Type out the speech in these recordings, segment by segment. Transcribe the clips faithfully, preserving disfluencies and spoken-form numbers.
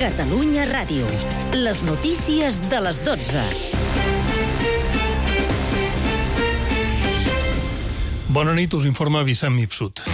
Catalunya Ràdio. Les notícies de les dotze. Bona nit, us informa Vicent Mifsud.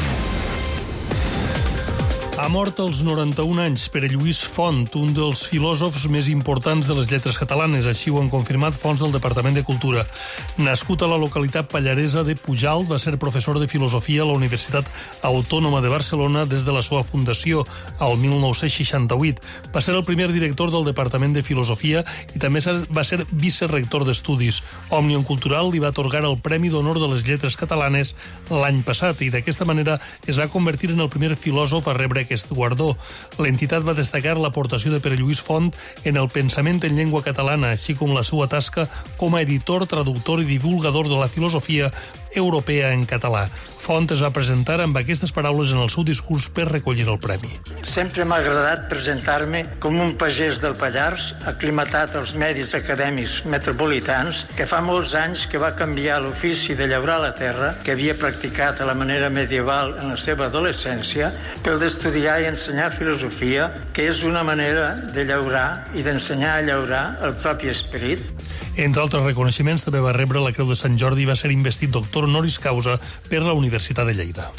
Ha mort als noranta-un anys Pere Lluís Font, un dels filòsofs més importants de les lletres catalanes. Així ho han confirmat fonts del Departament de Cultura. Nascut a la localitat pallaresa de Pujalt, va ser professor de filosofia a la Universitat Autònoma de Barcelona des de la seva fundació, al mil nou-cents seixanta-vuit. Va ser el primer director del Departament de Filosofia i també va ser vicerector d'estudis. Òmnium Cultural li va atorgar el Premi d'Honor de les Lletres Catalanes l'any passat i d'aquesta manera es va convertir en el primer filòsof a rebre aquest guardó. L'entitat va destacar l'aportació de Pere Lluís Font en el pensament en llengua catalana, així com la seva tasca com a editor, traductor i divulgador de la filosofia europea en català. Font es va presentar amb aquestes paraules en el seu discurs per recollir el premi. Sempre m'ha agradat presentar-me com un pagès del Pallars, aclimatat als medis acadèmics metropolitans, que fa molts anys que va canviar l'ofici de llaurar la terra, que havia practicat a la manera medieval en la seva adolescència, pel d'estudiar i ensenyar filosofia, que és una manera de llaurar i d'ensenyar a llaurar el propi esperit. Entre altres reconeixements, també va rebre la Creu de Sant Jordi i va ser investit doctor honoris causa per la Universitat de Lleida.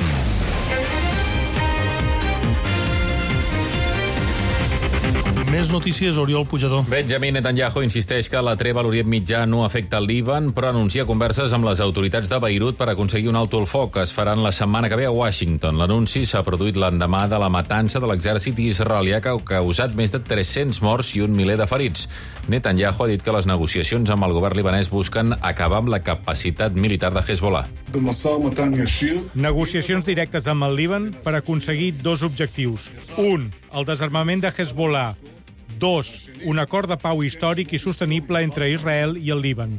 Més notícies, Oriol Pujador. Benjamin Netanyahu insisteix que la treva a l'Orient Mitjà no afecta el Líban, però anuncia converses amb les autoritats de Beirut per aconseguir un alto al foc que es faran la setmana que ve a Washington. L'anunci s'ha produït l'endemà de la matança de l'exèrcit israelià que ha causat més de tres-cents morts i un miler de ferits. Netanyahu ha dit que les negociacions amb el govern libanès busquen acabar amb la capacitat militar de Hezbollah. Negociacions directes amb el Líban per aconseguir dos objectius. Un, el desarmament de Hezbollah. Dos, un acord de pau històric i sostenible entre Israel i el Líban.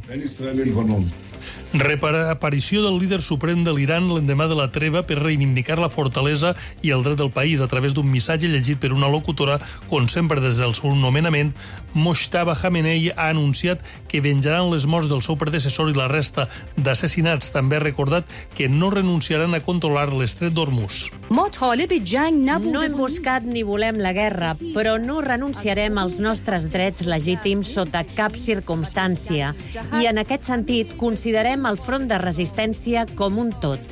Reaparició del líder suprem de l'Iran l'endemà de la treva per reivindicar la fortalesa i el dret del país a través d'un missatge llegit per una locutora, com sempre des del seu nomenament. Mojtaba Khamenei ha anunciat que venjaran les morts del seu predecessor i la resta d'assassinats. També ha recordat que no renunciaran a controlar l'estret d'Hormuz. No hem buscat ni volem la guerra, però no renunciarem als nostres drets legítims sota cap circumstància. I en aquest sentit considerem el front de resistència com un tot.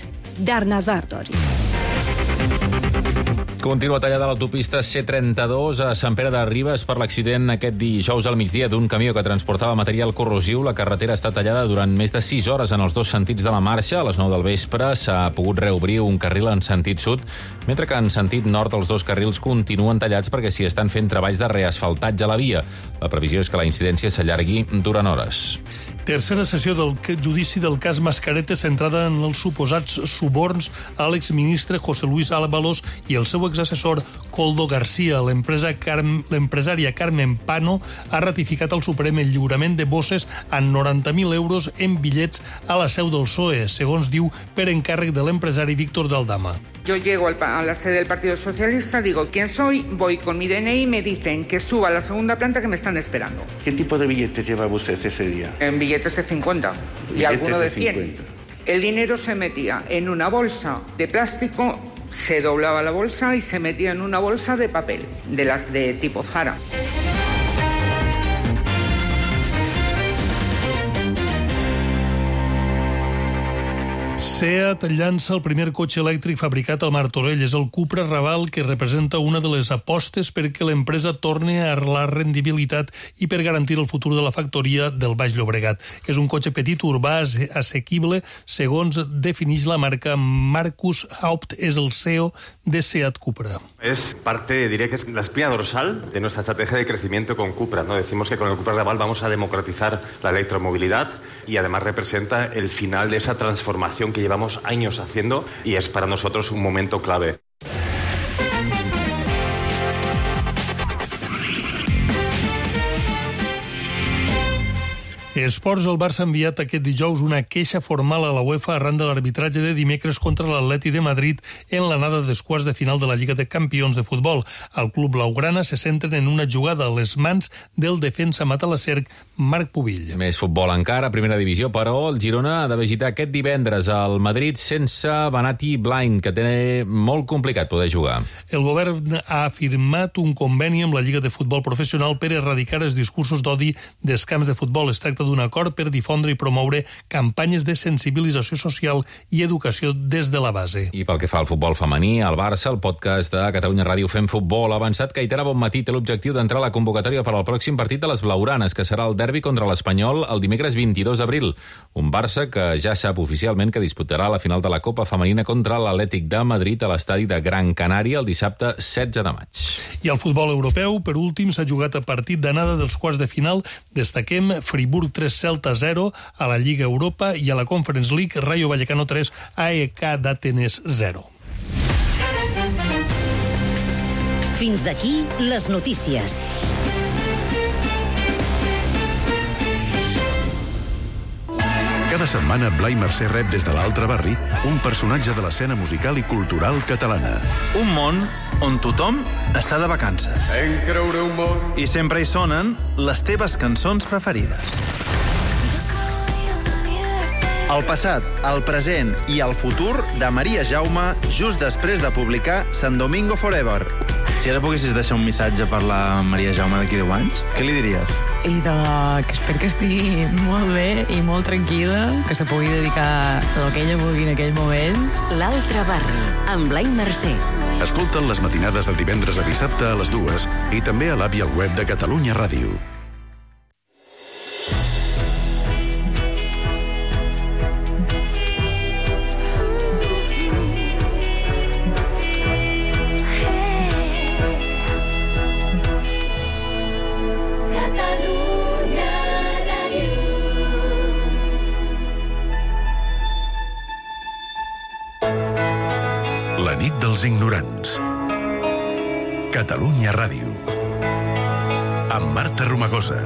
Continua tallada l'autopista C trenta-dos a Sant Pere de Ribes per l'accident aquest dijous al migdia d'un camió que transportava material corrosiu. La carretera està tallada durant més de sis hores en els dos sentits de la marxa. A les nou del vespre s'ha pogut reobrir un carril en sentit sud, mentre que en sentit nord els dos carrils continuen tallats perquè s'hi estan fent treballs de reasfaltatge a la via. La previsió és que la incidència s'allargui durant hores. Tercera sessió del judici del cas Mascarete centrada en els suposats suborns a l'exministre José Luis Ábalos i el seu exassessor Koldo García. L'empresa Carm... l'empresària Carmen Pano ha ratificat al Suprem el lliurament de bosses amb noranta mil euros en bitllets a la seu del P S O E, segons diu per encàrrec de l'empresari Víctor de Aldama. Yo llego al, a la sede del Partido Socialista, digo quién soy, voy con mi D N I y me dicen que suba a la segunda planta que me están esperando. ¿Qué tipo de billetes lleva usted ese día? En billetes de cincuenta y alguno de cien. El dinero se metía en una bolsa de plástico, se doblaba la bolsa y se metía en una bolsa de papel, de las de tipo Zara. SEAT llança el primer cotxe elèctric fabricat al Martorell. És el Cupra Raval, que representa una de les apostes perquè l'empresa torni a la rendibilitat i per garantir el futur de la factoria del Baix Llobregat. És un cotxe petit, urbà, assequible, segons defineix la marca. Marcus Haupt és el C E O de SEAT Cupra. Es parte, diría que es la espina dorsal de nuestra estrategia de crecimiento con Cupra, ¿no? Decimos que con el Cupra Raval vamos a democratizar la electromovilidad y además representa el final de esa transformación que llevamos años haciendo y es para nosotros un momento clave. Esports, el Barça ha enviat aquest dijous una queixa formal a la UEFA arran de l'arbitratge de dimecres contra l'Atleti de Madrid en l'anada dels quarts de final de la Lliga de Campions de futbol. Al club blaugrana se centren en una jugada a les mans del defensa matalasserc Marc Pubill. Més futbol encara, primera divisió, però el Girona ha de visitar aquest divendres al Madrid sense Banati Blind, que té molt complicat poder jugar. El govern ha firmat un conveni amb la Lliga de Futbol Professional per erradicar els discursos d'odi dels camps de futbol. Es tracta d'un acord per difondre i promoure campanyes de sensibilització social i educació des de la base. I pel que fa al futbol femení, al Barça, el podcast de Catalunya Ràdio Fem Futbol ha avançat que Aitana Bonmatí té l'objectiu d'entrar a la convocatòria per al pròxim partit de les blaugranes, que serà el derbi contra l'Espanyol el dimecres vint-i-dos d'abril. Un Barça que ja sap oficialment que disputarà la final de la Copa Femenina contra l'Atlètic de Madrid a l'estadi de Gran Canària el dissabte setze de maig. I al futbol europeu, per últim, s'ha jugat a partit d'anada dels quarts de final. Destaquem Friburg tres, Celta zero a la Lliga Europa i a la Conference League, Rayo Vallecano tres, A E K d'Atenes zero. Fins aquí les notícies. Cada setmana, Blai Mercè rep des de l'altre barri un personatge de l'escena musical i cultural catalana. Un món on tothom està de vacances. En creure un món. I sempre hi sonen les teves cançons preferides. El passat, el present i el futur de Maria Jaume just després de publicar San Domingo Forever. Si ara poguessis deixar un missatge per la Maria Jaume d'aquí deu anys, què li diries? I de que espero que estigui molt bé i molt tranquil·la, que se pugui dedicar al que ella vulgui en aquell moment. L'altre barri, amb Blai Mercè. Escolta'n les matinades de divendres a dissabte a les dues i també a l'app i al web de Catalunya Ràdio. La nit dels ignorants. Catalunya Ràdio. Amb Marta Romagosa.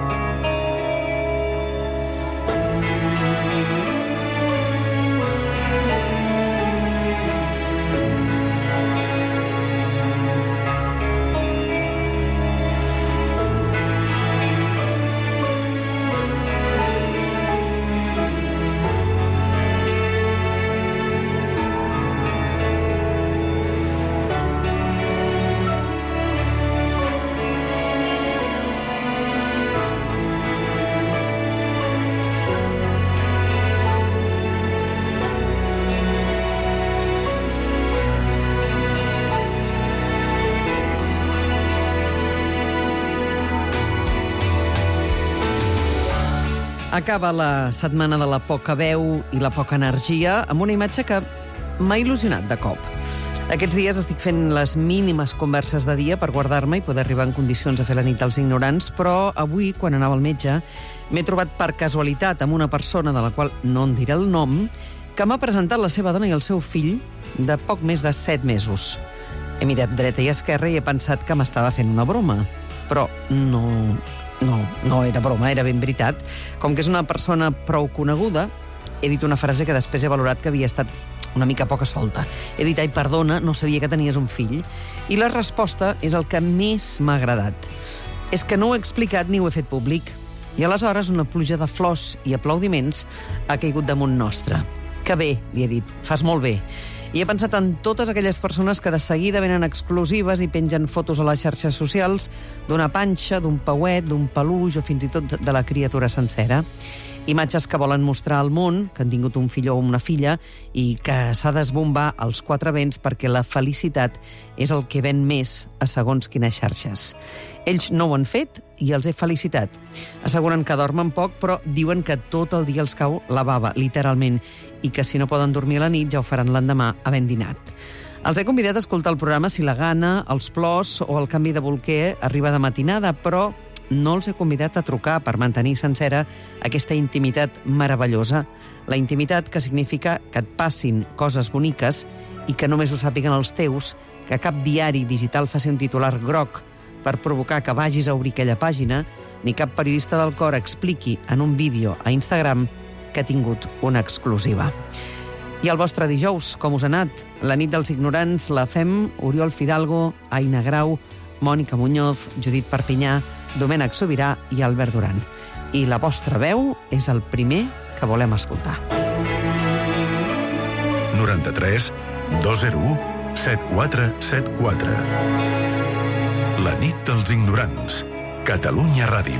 Acaba la setmana de la poca veu i la poca energia amb una imatge que m'ha il·lusionat de cop. Aquests dies estic fent les mínimes converses de dia per guardar-me i poder arribar en condicions a fer la nit dels ignorants, però avui, quan anava al metge, m'he trobat per casualitat amb una persona de la qual no en diré el nom, que m'ha presentat la seva dona i el seu fill de poc més de set mesos. He mirat dreta i esquerra i he pensat que m'estava fent una broma, però no... No, no era broma, era ben veritat. Com que és una persona prou coneguda, he dit una frase que després he valorat que havia estat una mica poca solta. He dit, ai, perdona, no sabia que tenies un fill. I la resposta és el que més m'ha agradat. És que no ho he explicat ni ho he fet públic. I aleshores una pluja de flors i aplaudiments ha caigut damunt nostre. Que bé, li he dit, fas molt bé. I he pensat en totes aquelles persones que de seguida venen exclusives i pengen fotos a les xarxes socials d'una panxa, d'un pauet, d'un peluix o fins i tot de la criatura sencera. Imatges que volen mostrar al món que han tingut un fill o una filla i que s'ha d'esbombar als quatre vents perquè la felicitat és el que ven més a segons quines xarxes. Ells no ho han fet i els he felicitat. Asseguren que dormen poc, però diuen que tot el dia els cau la bava, literalment, i que si no poden dormir a la nit ja ho faran l'endemà havent dinat. Els he convidat a escoltar el programa si la gana, els plors o el canvi de bolquer arriba de matinada, però no els he convidat a trucar per mantenir sencera aquesta intimitat meravellosa. La intimitat que significa que et passin coses boniques i que només ho sàpiguen els teus, que cap diari digital faci un titular groc per provocar que vagis a obrir aquella pàgina, ni cap periodista del cor expliqui en un vídeo a Instagram que ha tingut una exclusiva. I el vostre dijous, com us ha anat? La nit dels ignorants la fem Oriol Fidalgo, Aina Grau, Mònica Muñoz, Judit Perpinyà, Domènec Sobirà i Albert Duran. I la vostra veu és el primer que volem escoltar. noranta-tres dos zero u set quatre set quatre. La nit dels ignorants. Catalunya Ràdio.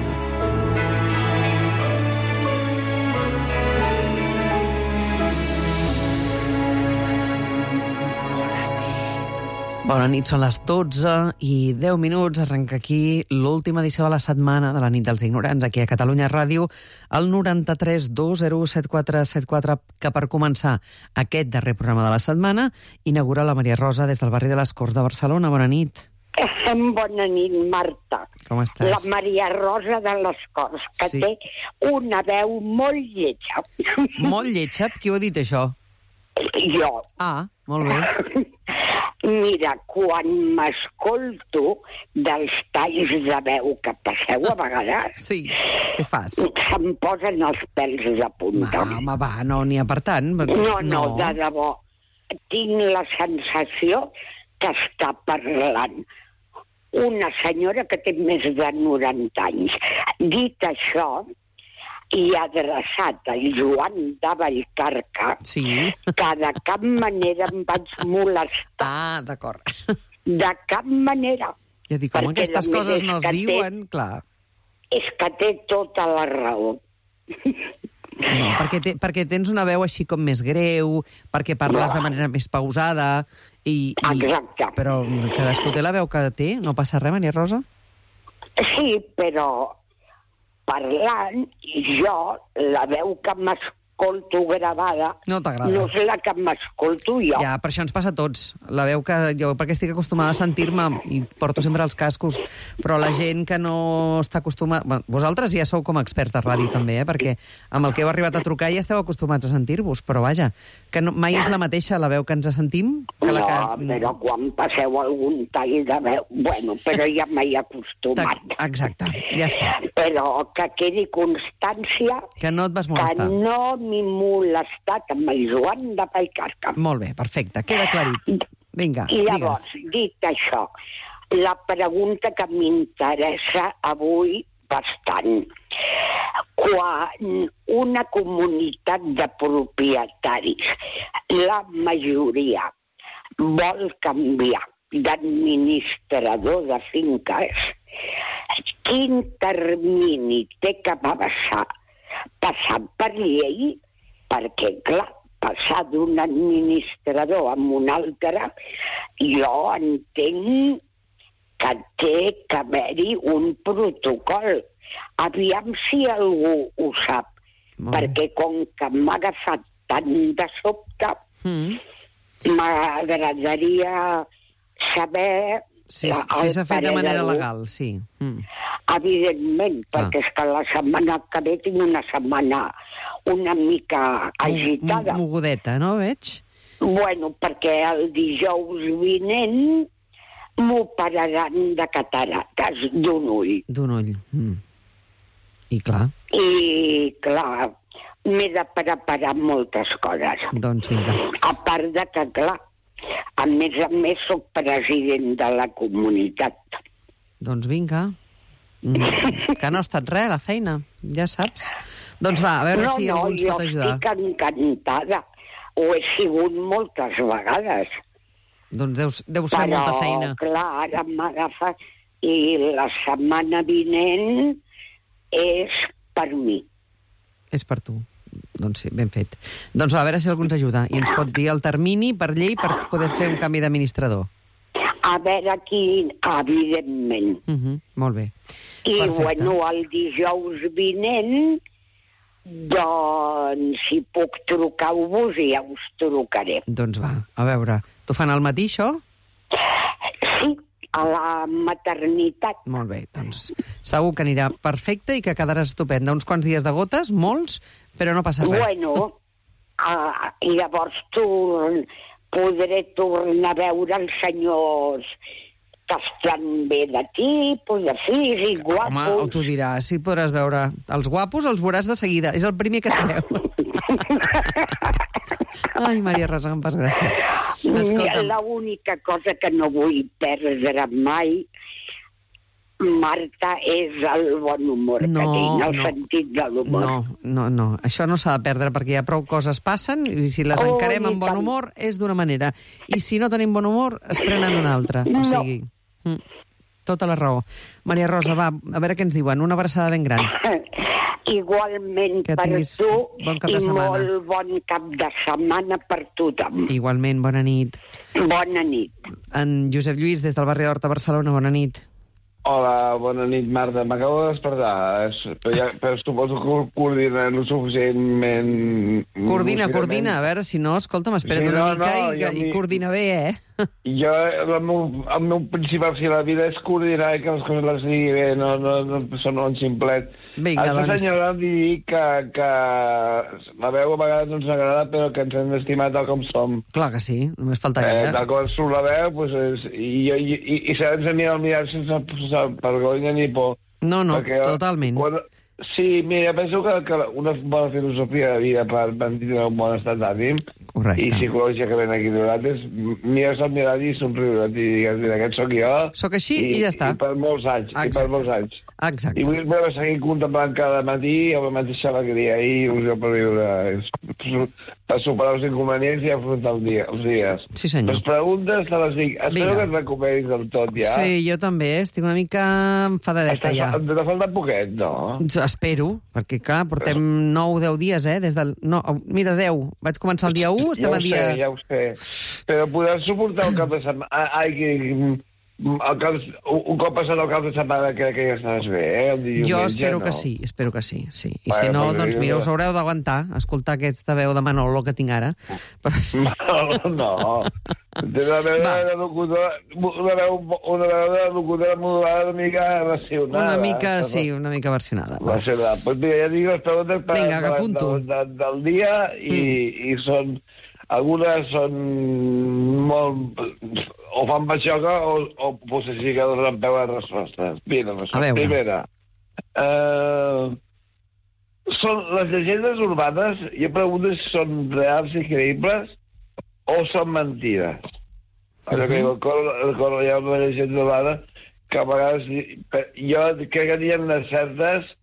Bona nit, són les dotze i deu minuts. Arrenca aquí l'última edició de la setmana de la nit dels ignorants, aquí a Catalunya Ràdio, el noranta-tres dos zero u set quatre set quatre, que per començar aquest darrer programa de la setmana inaugura la Maria Rosa des del barri de les Corts de Barcelona. Bona nit. Bona nit, Marta. Com estàs? La Maria Rosa de les Corts, que sí. Té una veu molt lletja. Molt lletja? Qui ho ha dit, això? Jo. Ah, molt bé. Mira, quan m'escolto dels talls de veu que passeu a vegades... Sí, què fas? Se'm posen els pèls de punta. Va, home, va, no n'hi ha per tant. No, no, no, de debò. Tinc la sensació que està parlant una senyora que té més de noranta anys. Dit això, i adreçat al Joan de Vallcarca, sí. Que de cap manera em vaig molestar. Ah, d'acord. De cap manera. Ja dic, com aquestes coses no es diuen, clar. És que té tota la raó. No, perquè, te, perquè tens una veu així com més greu, perquè parles no. de manera més pausada, i, i, exacte. Però cadascú té la veu que té, no passa res, Maria Rosa? Sí, però parlant, jo, la veu que m'escolto gravada no t'agrada. No és la que m'escolto jo. Ja, per això ens passa a tots. La veu que jo, perquè estic acostumada a sentir-me i porto sempre els cascos, però la gent que no està acostumada... Bueno, vosaltres ja sou com experts de ràdio també, eh? Perquè amb el que heu arribat a trucar ja esteu acostumats a sentir-vos, però vaja, que no, mai és la mateixa la veu que ens sentim que la que... No, però quan passeu algun tall de veu... Bueno, però ja m'hi he acostumat. Exacte, ja està. Però que quedi constància... Que no et vas molestar. Que no m'he molestat amb el Joan de Vallcarca. Molt bé, perfecte, queda aclarit. Vinga, I llavors, digues. Dit això, la pregunta que m'interessa avui bastant. Quan una comunitat de propietaris, la majoria, vol canviar d'administrador de finques, quin termini té que passar? Passar per llei, perquè, clar, passar d'un administrador a un altre, jo entenc que té que haver-hi un protocol. Aviam si algú ho sap, perquè com que m'ha agafat tant de sobte, mm. m'agradaria saber... Si, si s'ha fet de manera legal, sí. Mm. Evidentment, perquè ah. és que la setmana que ve tinc una setmana una mica agitada. Mogudeta, no, veig? Bueno, perquè el dijous vinent m'operaran de catarates d'un ull. D'un ull. Mm. I clar. I clar, m'he de preparar moltes coses. Doncs vinga. A part de que, clar, a més a més soc president de la comunitat. Doncs vinga. Mm. Que no ha estat res, la feina, ja saps. Doncs va, a veure no, si no, algú ens pot ajudar. No, no, jo estic encantada. Ho he sigut moltes vegades. Doncs deu, deu ser Però, molta feina. Però, clar, ara m'agafa i la setmana vinent és per mi. És per tu. Doncs sí, ben fet. Doncs va, a veure si algú ens ajuda. I ens pot dir el termini per llei per poder fer un canvi d'administrador. A veure quin, evidentment. Uh -huh, molt bé. I, perfecte. bueno, el dijous vinent, doncs, si puc trucar-vos, ja us trucaré. Doncs va, a veure. T'ho fan al matí, això? Sí, a la maternitat. Molt bé, doncs segur que anirà perfecte i que quedarà estupenda. Uns quants dies de gotes, molts, però no passa res. Bueno, uh, i llavors tu podré tornar a veure els senyors que estan bé de tipus, de físic, guapos... Home, o t'ho diràs, si podràs veure. Els guapos els veuràs de seguida. És el primer que es veu. Ai, Maria Rosa, em fas gràcia. Escolta'm. L'única cosa que no vull perdre mai, Marta, és el bon humor No, que tinc, el no. sentit de l'humor. No, no, no. Això no s'ha de perdre perquè ja prou coses passen i si les Oh, encarem i amb bon tant. humor és d'una manera. I si no tenim bon humor, es prenen una altra. O No. sigui, mm, tota la raó. Maria Rosa, va, a veure què ens diuen. Una abraçada ben gran. Igualment Que per tinguis tu bon cap i de setmana. molt bon cap de setmana per tothom. Igualment, bona nit. Bona nit. En Josep Lluís, des del barri d'Horta, Barcelona, bona nit. Hola, bona nit, Marta. M'acabo de despertar, eh, però, ja, però suposo que coordina no suficientment... Coordina, lúcidament. coordina. A veure, si no, escolta'm, espera't Sí, una no, mica no, i, jo i mi- coordina bé, eh? Jo, el meu, el meu principal fi a la vida és coordinar i que les coses les digui bé, no, no, no són un ximplet. Vinga, Has de doncs. senyalar i dir que, que la veu a vegades no ens agrada, però que ens hem d'estimar tal com som. Clar que sí, només Eh, faltaria. tal com surt la veu, pues és, i, i, i, i sabem de mirar al mirar sense posar vergonya ni por. No, no, Perquè, totalment. Quan, sí, mira, penso que, que una bona filosofia de vida per mantenir un bon estat d'ànim Correcte. i psicològicament equilibrat és mirar-se al mirar i somriure i digues, mira, aquest sóc jo. Sóc així i ja està. I per molts anys, Exacte. i per molts anys. Exacte. I vull poder seguir contemplant cada matí amb la mateixa alegria i il·lusió per viure, és- per superar els inconvenients i afrontar el dia, els dies. Sí, senyor. Les preguntes te les dic. Espero Vinga. que et recuperis del tot, ja. Sí, jo també, eh? Estic una mica enfadadeta Estàs, ja. Te falta poquet, no? Espero, perquè clar, portem nou o deu dies, eh? Des del... No, mira, deu. Vaig començar el dia u, estem ja a ho dia... sé, ja ho sé. Però podràs suportar un cap de setmana... Ai, que... El cap, un cop passat el cap de setmana crec que ja estàs bé, eh? El diumenge, Jo espero no. que sí, espero que sí, sí. I Bueno, si no, pues doncs jo- mira, us haureu d'aguantar, escoltar aquesta veu de Manolo que tinc ara. Però... No, no. Té una veu de locutora, una veu, una veu de locutora modulada una mica versionada. Una mica, sí, una mica versionada. Va. Versionada. Pues mira, ja dic les preguntes per, Vinga, que per- apunto. del, del, del dia i, mm. i són... Algunes són molt... o fan baixoca o, o potser sí que donen peu a respostes. Mira, A veure. primera. Eh, són les llegendes urbanes, jo pregunto si són reals i creïbles o són mentides. Allò que diu, el cor, el cor, hi ha una llegenda urbana que a vegades... Jo crec que n'hi ha certes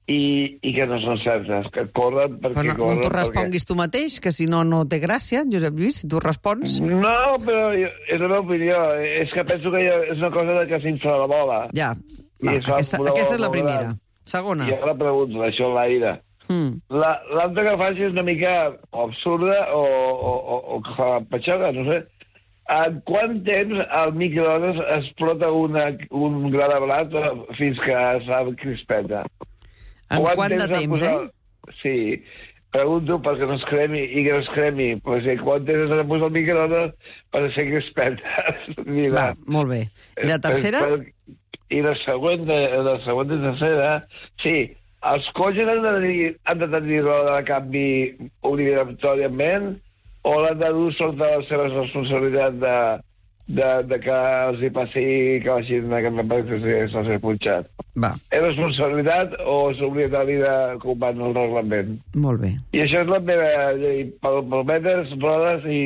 i, i que no són certes, que corren perquè Però no, no corren... t'ho responguis tu mateix, que si no, no té gràcia, Josep Lluís, si tu respons... No, però jo, és la meva opinió. És que penso que jo, és una cosa de que s'infla la bola. Ja, I va, es fa aquesta, una aquesta és bola la molt primera. gran. Segona. I ara pregunto, això a l'aire. Mm. La- L'altra que faig és una mica o absurda o, o, o, o que fa patxoca, no sé. En quant temps al microones explota una, un gra de blat fins que es fa crispeta? En quant de ha temps, posat- Sí. Pregunto perquè no es cremi i que no es cremi. Pues, eh, quant temps has de posar el microones per fer crispeta? Mira. Va, molt bé. I la tercera? Per, per, I la següent, la següent i tercera, sí, els cotxes han de tenir, han de tenir roda de canvi obligatòriament o l'han de dur sota les seves responsabilitats de, de, de que els hi passi que vagin a canviar perquè se'ls ha punxat. Va. És responsabilitat o és obligatori de comprar el reglament? Molt bé. I això és la meva llei, palmetes, rodes i...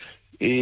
I,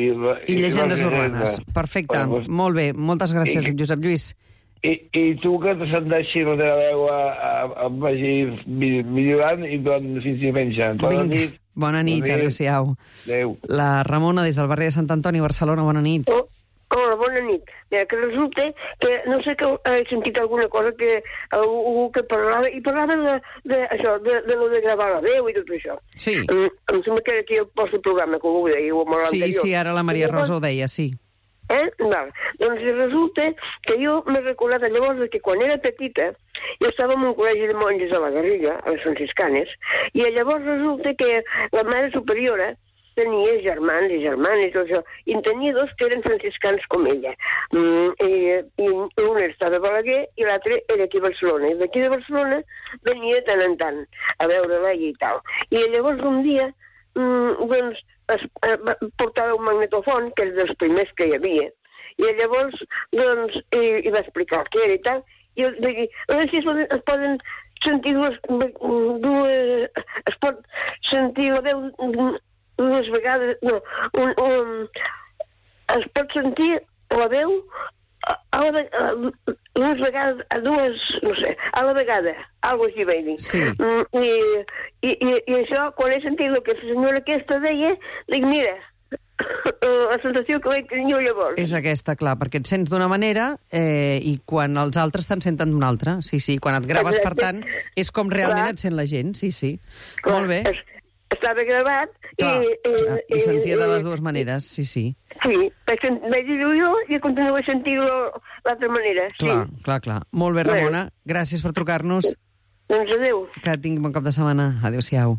I llegendes urbanes. Perfecte, Bueno, doncs- molt bé. Moltes gràcies, I- Josep Lluís. I, I tu que te senteixi la teva veu a, a, a vagi mi- millorant i doncs fins diumenge. Bona Vinga. nit. Bona nit, Bona nit. adéu-siau. Adéu. La Ramona, des del barri de Sant Antoni, Barcelona, bona nit. Hola, bona nit. Mira, que resulta que no sé que he sentit alguna cosa que algú que parlava, i parlava de, de això, de, de lo de gravar la veu i tot això. Sí. Mm, em sembla que era aquí el vostre programa, que ho dèieu molt Sí, anterior. sí, ara la Maria Rosa ho deia, sí. Eh? Val. Doncs resulta que jo m'he recordat llavors que quan era petita jo estava en un col·legi de monges a la Garriga, a les franciscanes, i llavors resulta que la mare superiora tenia germans i germanes, tot això, i en tenia dos que eren franciscans com ella. Mm, i, i un estava a Balaguer i l'altre era aquí a Barcelona. I d'aquí de Barcelona venia de tant en tant a veure-la i tal. I llavors un dia mm, doncs, es, eh, portava un magnetofon, que és dels primers que hi havia, I llavors, doncs, i, i va explicar què era i tal, i jo vaig dir, a veure si es, es poden sentir dues, dues... es pot sentir la veu dues vegades... No, un, un, es pot sentir la veu a, a la, a, dues vegades, a dues, no sé, a la vegada, algo així vaig dir. Sí. Mm, i, i, i, I això, quan he sentit el que la senyora aquesta deia, dic, mira, la sensació que vaig tenir llavors. És aquesta, clar, perquè et sents d'una manera eh, i quan els altres te'n senten d'una altra. Sí, sí, quan et graves, per tant, és com realment clar. Et sent la gent, sí, sí. Clar, molt bé. Es, estava gravat clar, i... I, i sentia de les dues maneres, sí, sí. Sí, vaig, vaig dir-ho jo i continuo a sentir-ho l'altra manera. Sí. Clar, clar, clar. Molt bé, Ramona. Bueno. Gràcies per trucar-nos. Doncs adéu. Que tingui bon cap de setmana. Adéu-siau.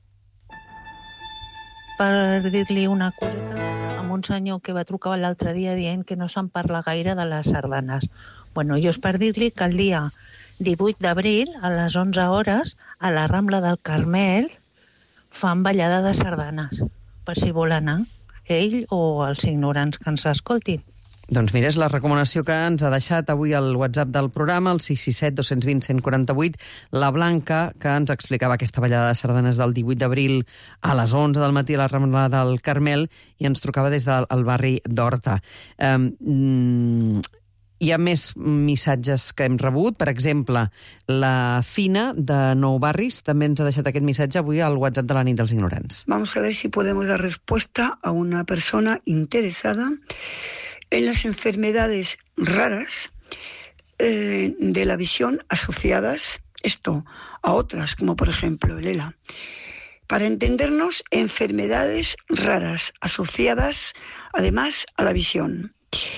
Per dir-li una coseta amb un senyor que va trucar l'altre dia dient que no se'n parla gaire de les sardanes. Bueno, jo és per dir-li que el dia divuit d'abril, a les onze hores, a la Rambla del Carmel, fan ballada de sardanes, per si vol anar, ell o els ignorants que ens escoltin. Doncs mira, és la recomanació que ens ha deixat avui al WhatsApp del programa, el sis sis set dos dos zero un quatre vuit, la Blanca, que ens explicava aquesta ballada de sardanes del divuit d'abril a les onze del matí a la Rambla del Carmel i ens trucava des del barri d'Horta. Um, hi ha més missatges que hem rebut. Per exemple, la Fina, de Nou Barris, també ens ha deixat aquest missatge avui al WhatsApp de la nit dels ignorants. Vamos a ver si podemos dar respuesta a una persona interesada en las enfermedades raras eh, de la visión asociadas, esto, a otras, como por ejemplo el ELA. Para entendernos, enfermedades raras asociadas, además, a la visión.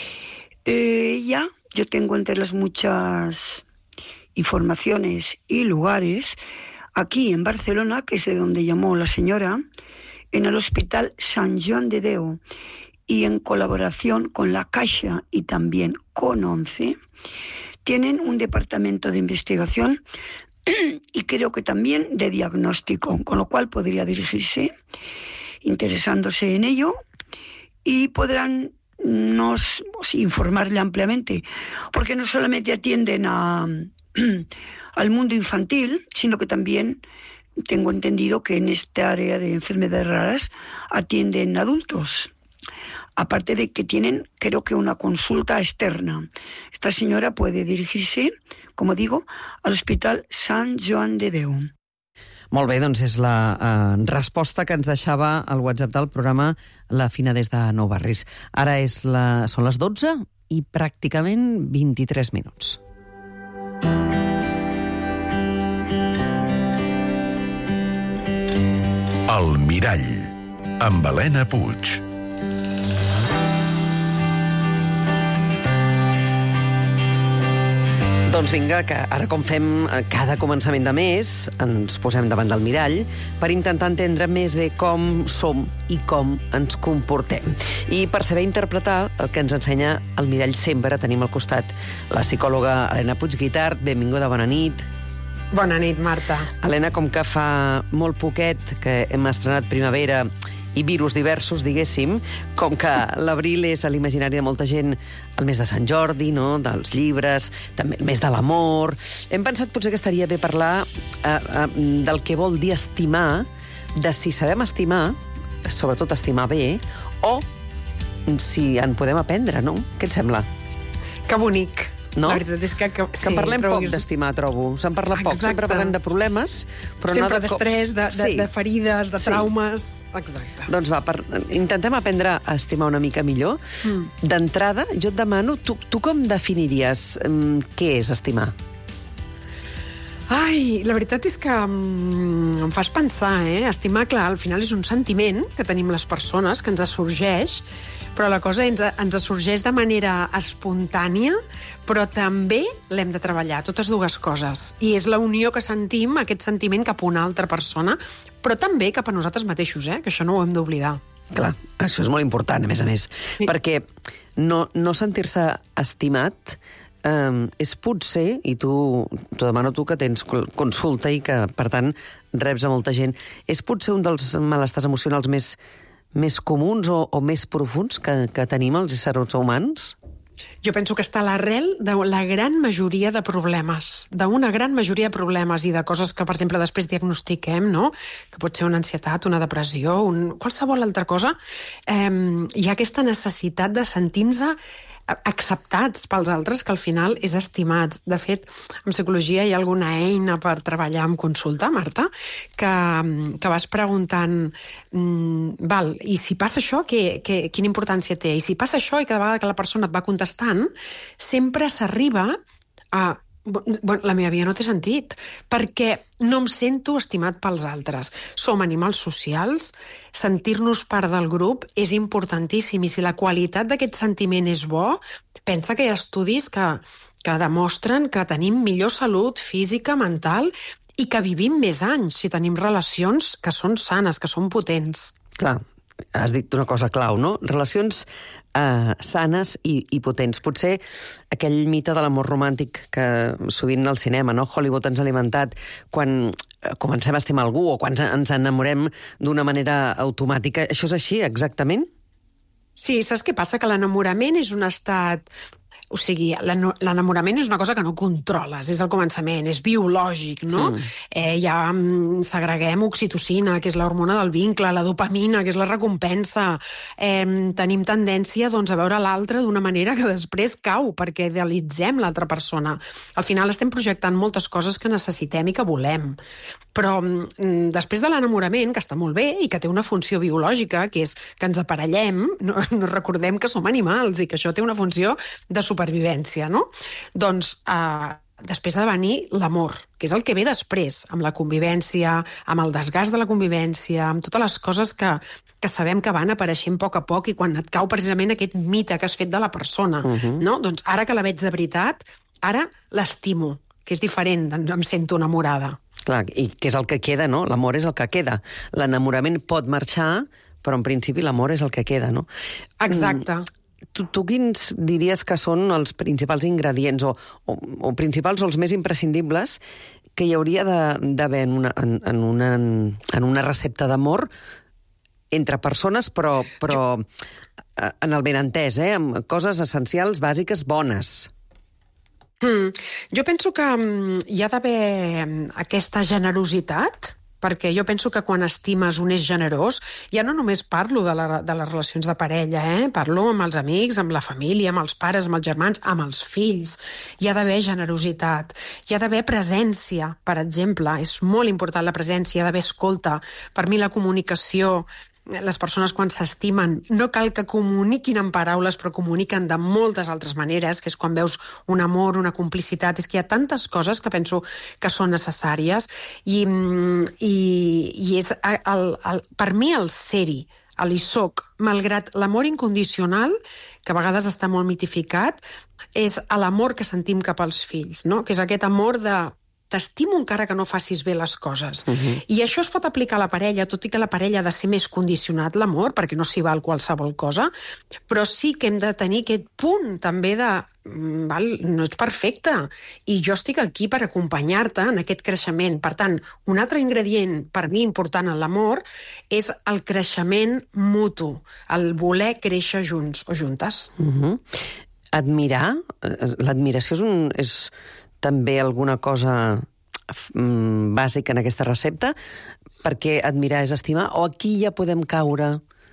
Eh, ya, yo tengo entre las muchas informaciones y lugares, aquí en Barcelona, que es de donde llamó la señora, en el Hospital Sant Joan de Déu, y en colaboración con la Caixa y también con ONCE, tienen un departamento de investigación y creo que también de diagnóstico, con lo cual podría dirigirse interesándose en ello y podrán nos pues, informarle ampliamente, porque no solamente atienden a, al mundo infantil, sino que también tengo entendido que en esta área de enfermedades raras atienden adultos. Aparte de que tienen, creo que, una consulta externa. Esta señora puede dirigirse, como digo, al Hospital Sant Joan de Déu. Molt bé, doncs és la eh, resposta que ens deixava al WhatsApp del programa la Fina des de Nou Barris. Ara és la, són les dotze i pràcticament vint-i-tres minuts. El Mirall, amb Helena Puig. Doncs vinga, que ara com fem cada començament de mes, ens posem davant del mirall per intentar entendre més bé com som i com ens comportem. I per saber interpretar el que ens ensenya el mirall sempre tenim al costat la psicòloga Helena Puig Guitart. Benvinguda, bona nit. Bona nit, Marta. Helena, com que fa molt poquet que hem estrenat primavera i virus diversos, diguéssim, com que l'abril és a l'imaginari de molta gent el mes de Sant Jordi, no?, dels llibres, també el mes de l'amor. Hem pensat potser que estaria bé parlar eh, eh, del que vol dir estimar, de si sabem estimar, sobretot estimar bé, o si en podem aprendre, no? Què et sembla? Que bonic. No? La veritat és que... Que, que sí, parlem poc és... d'estimar, trobo. Se'n parla poc. Exacte. Sempre parlem de problemes, però sempre no de... d'estrès, de, de, sí. de ferides, de traumes... Sí. Exacte. Doncs va, per... intentem aprendre a estimar una mica millor. Mm. D'entrada, jo et demano, tu, tu com definiries um, què és estimar? Ai, la veritat és que um, em fas pensar, eh? Estimar, clar, al final és un sentiment que tenim les persones, que ens sorgeix, però la cosa ens, ens sorgeix de manera espontània, però també l'hem de treballar, totes dues coses. I és la unió que sentim, aquest sentiment cap a una altra persona, però també cap a nosaltres mateixos, eh? Que això no ho hem d'oblidar. Clar, això és molt important, a més a més, sí. Perquè no, no sentir-se estimat eh, és potser, i tu t'ho demano tu que tens consulta i que, per tant, reps a molta gent, és potser un dels malestars emocionals més més comuns o, o més profuns que, que tenim els éssers humans? Jo penso que està a l'arrel de la gran majoria de problemes, d'una gran majoria de problemes i de coses que, per exemple, després diagnostiquem, no? Que pot ser una ansietat, una depressió, un... qualsevol altra cosa. Eh, hi ha aquesta necessitat de sentir-nos acceptats pels altres, que al final és estimats. De fet, en psicologia hi ha alguna eina per treballar amb consulta, Marta, que, que vas preguntant mm, val, i si passa això, que, que, quina importància té? I si passa això, i cada vegada que la persona et va contestant, sempre s'arriba a... Bueno, la meva vida no té sentit, perquè no em sento estimat pels altres. Som animals socials, sentir-nos part del grup és importantíssim, i si la qualitat d'aquest sentiment és bo, pensa que hi ha estudis que, que demostren que tenim millor salut física, mental, i que vivim més anys si tenim relacions que són sanes, que són potents. Clar, has dit una cosa clau, no? Relacions eh, sanes i, i potents. Potser aquell mite de l'amor romàntic que sovint al cinema, no? Hollywood ens ha alimentat quan comencem a estimar algú o quan ens enamorem d'una manera automàtica. Això és així, exactament? Sí, saps què passa? Que l'enamorament és un estat... O sigui, l'enamorament és una cosa que no controles, és el començament, és biològic, no? Mm. Eh, ja segreguem oxitocina, que és l'hormona del vincle, la dopamina, que és la recompensa. Eh, tenim tendència, doncs, a veure l'altre d'una manera que després cau, perquè idealitzem l'altra persona. Al final estem projectant moltes coses que necessitem i que volem. Però mm, després de l'enamorament, que està molt bé i que té una funció biològica, que és que ens aparellem, no, no recordem que som animals i que això té una funció de supervivència, no? Doncs eh, després ha de venir l'amor, que és el que ve després, amb la convivència, amb el desgast de la convivència, amb totes les coses que, que sabem que van apareixent a poc a poc i quan et cau precisament aquest mite que has fet de la persona, uh-huh. no? Doncs ara que la veig de veritat, ara l'estimo, que és diferent, em sento enamorada. Clar, i què és el que queda, no? L'amor és el que queda. L'enamorament pot marxar, però en principi l'amor és el que queda, no? Exacte. Mm. Tu, tu quins diries que són els principals ingredients o, o, o principals o els més imprescindibles que hi hauria d'haver en una, en, en una, en una recepta d'amor entre persones, però, però en el benentès, eh? Amb coses essencials, bàsiques, bones? Mm. Jo penso que hi ha d'haver aquesta generositat, perquè jo penso que quan estimes un és generós, ja no només parlo de, la, de les relacions de parella, eh? Parlo amb els amics, amb la família, amb els pares, amb els germans, amb els fills. Hi ha d'haver generositat, hi ha d'haver presència, per exemple. És molt important la presència, hi ha d'haver escolta. Per mi la comunicació, les persones quan s'estimen, no cal que comuniquin en paraules, però comuniquen de moltes altres maneres, que és quan veus un amor, una complicitat. És que hi ha tantes coses que penso que són necessàries i, i, i és el, el, per mi el ser-hi, l'hi soc, malgrat l'amor incondicional, que a vegades està molt mitificat, és l'amor que sentim cap als fills, no? Que és aquest amor de t'estimo encara que no facis bé les coses. Uh-huh. I això es pot aplicar a la parella, tot i que la parella ha de ser més condicionat, l'amor, perquè no s'hi val qualsevol cosa, però sí que hem de tenir aquest punt també de val, no ets perfecte, i jo estic aquí per acompanyar-te en aquest creixement. Per tant, un altre ingredient per mi important en l'amor és el creixement mutu, el voler créixer junts o juntes. Uh-huh. Admirar, l'admiració és un... És... també alguna cosa mm, bàsica en aquesta recepta, perquè admirar és estimar, o aquí ja podem caure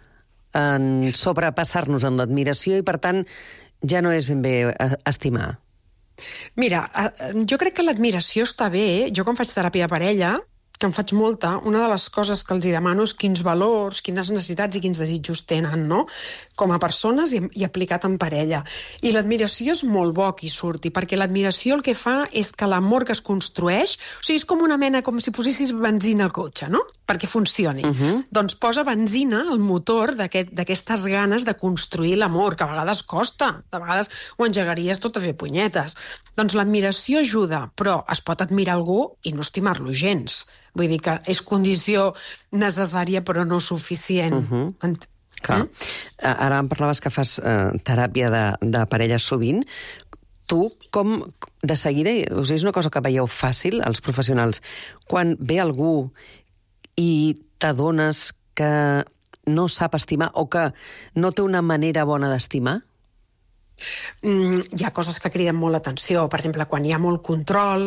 en sobrepassar-nos en l'admiració i, per tant, ja no és ben bé estimar? Mira, jo crec que l'admiració està bé. Jo quan faig teràpia de parella, que en faig molta, una de les coses que els hi demano és quins valors, quines necessitats i quins desitjos tenen, no? Com a persones i, i aplicat en parella. I l'admiració és molt bo que hi surti, perquè l'admiració el que fa és que l'amor que es construeix, o sigui, és com una mena, com si posessis benzina al cotxe, no? Perquè funcioni. Uh-huh. Doncs posa benzina al motor d'aquestes aquest, ganes de construir l'amor, que a vegades costa, de vegades ho engegaries tot a fer punyetes. Doncs l'admiració ajuda, però es pot admirar algú i no estimar-lo gens. Vull dir que és condició necessària però no suficient. Uh-huh. Ent- Clar. Eh? Ara em parlaves que fas eh, teràpia de, de parelles sovint. Tu, com de seguida, o sigui, és una cosa que veieu fàcil, els professionals, quan ve algú i t'adones que no sap estimar o que no té una manera bona d'estimar? Hi ha coses que criden molt l'atenció. Per exemple, quan hi ha molt control,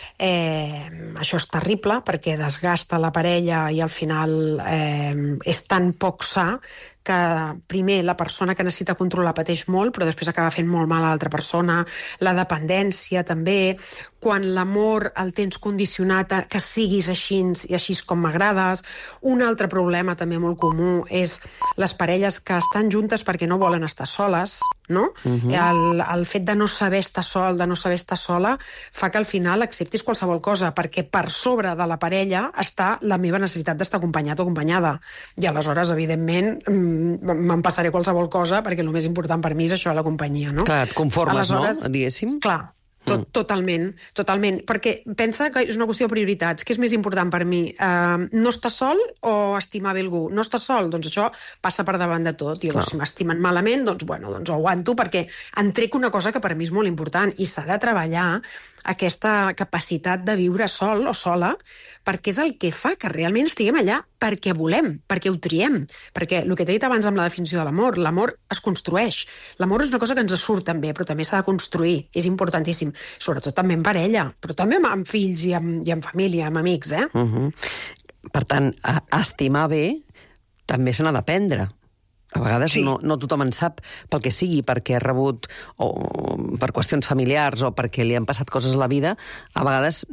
eh, això és terrible perquè desgasta la parella i al final eh, és tan poc sa que primer la persona que necessita controlar pateix molt, però després acaba fent molt mal a l'altra persona. La dependència també, quan l'amor el tens condicionat a que siguis així i així com m'agrades. Un altre problema també molt comú és les parelles que estan juntes perquè no volen estar soles, no? Uh-huh. el, el fet de no saber estar sol, de no saber estar sola, fa que al final acceptis qualsevol cosa, perquè per sobre de la parella està la meva necessitat d'estar acompanyat o acompanyada. I aleshores, evidentment, me'n passaré qualsevol cosa perquè el més important per mi és això, la companyia, no? Clar, et conformes, aleshores, no? Diguéssim. Clar. Tot, totalment, totalment. Perquè pensa que és una qüestió de prioritats. Què és més important per mi? Uh, no estar sol o estimar bé algú? No estar sol? Doncs això passa per davant de tot. I llavors, si m'estimen malament, doncs, bueno, doncs ho aguanto perquè en trec una cosa que per mi és molt important i s'ha de treballar aquesta capacitat de viure sol o sola, perquè és el que fa que realment estiguem allà perquè volem, perquè ho triem. Perquè el que t'he dit abans amb la definició de l'amor, l'amor es construeix. L'amor és una cosa que ens surt també, però també s'ha de construir. És importantíssim. Sobretot també en parella, però també amb fills i amb, i amb família, amb amics, eh? Uh-huh. Per tant, a estimar bé també se n'ha d'aprendre. A vegades sí. no, no tothom en sap pel que sigui, perquè ha rebut, o per qüestions familiars, o perquè li han passat coses a la vida, a vegades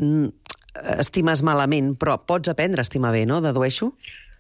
estimes malament, però pots aprendre a estimar bé, no? Dedueixo?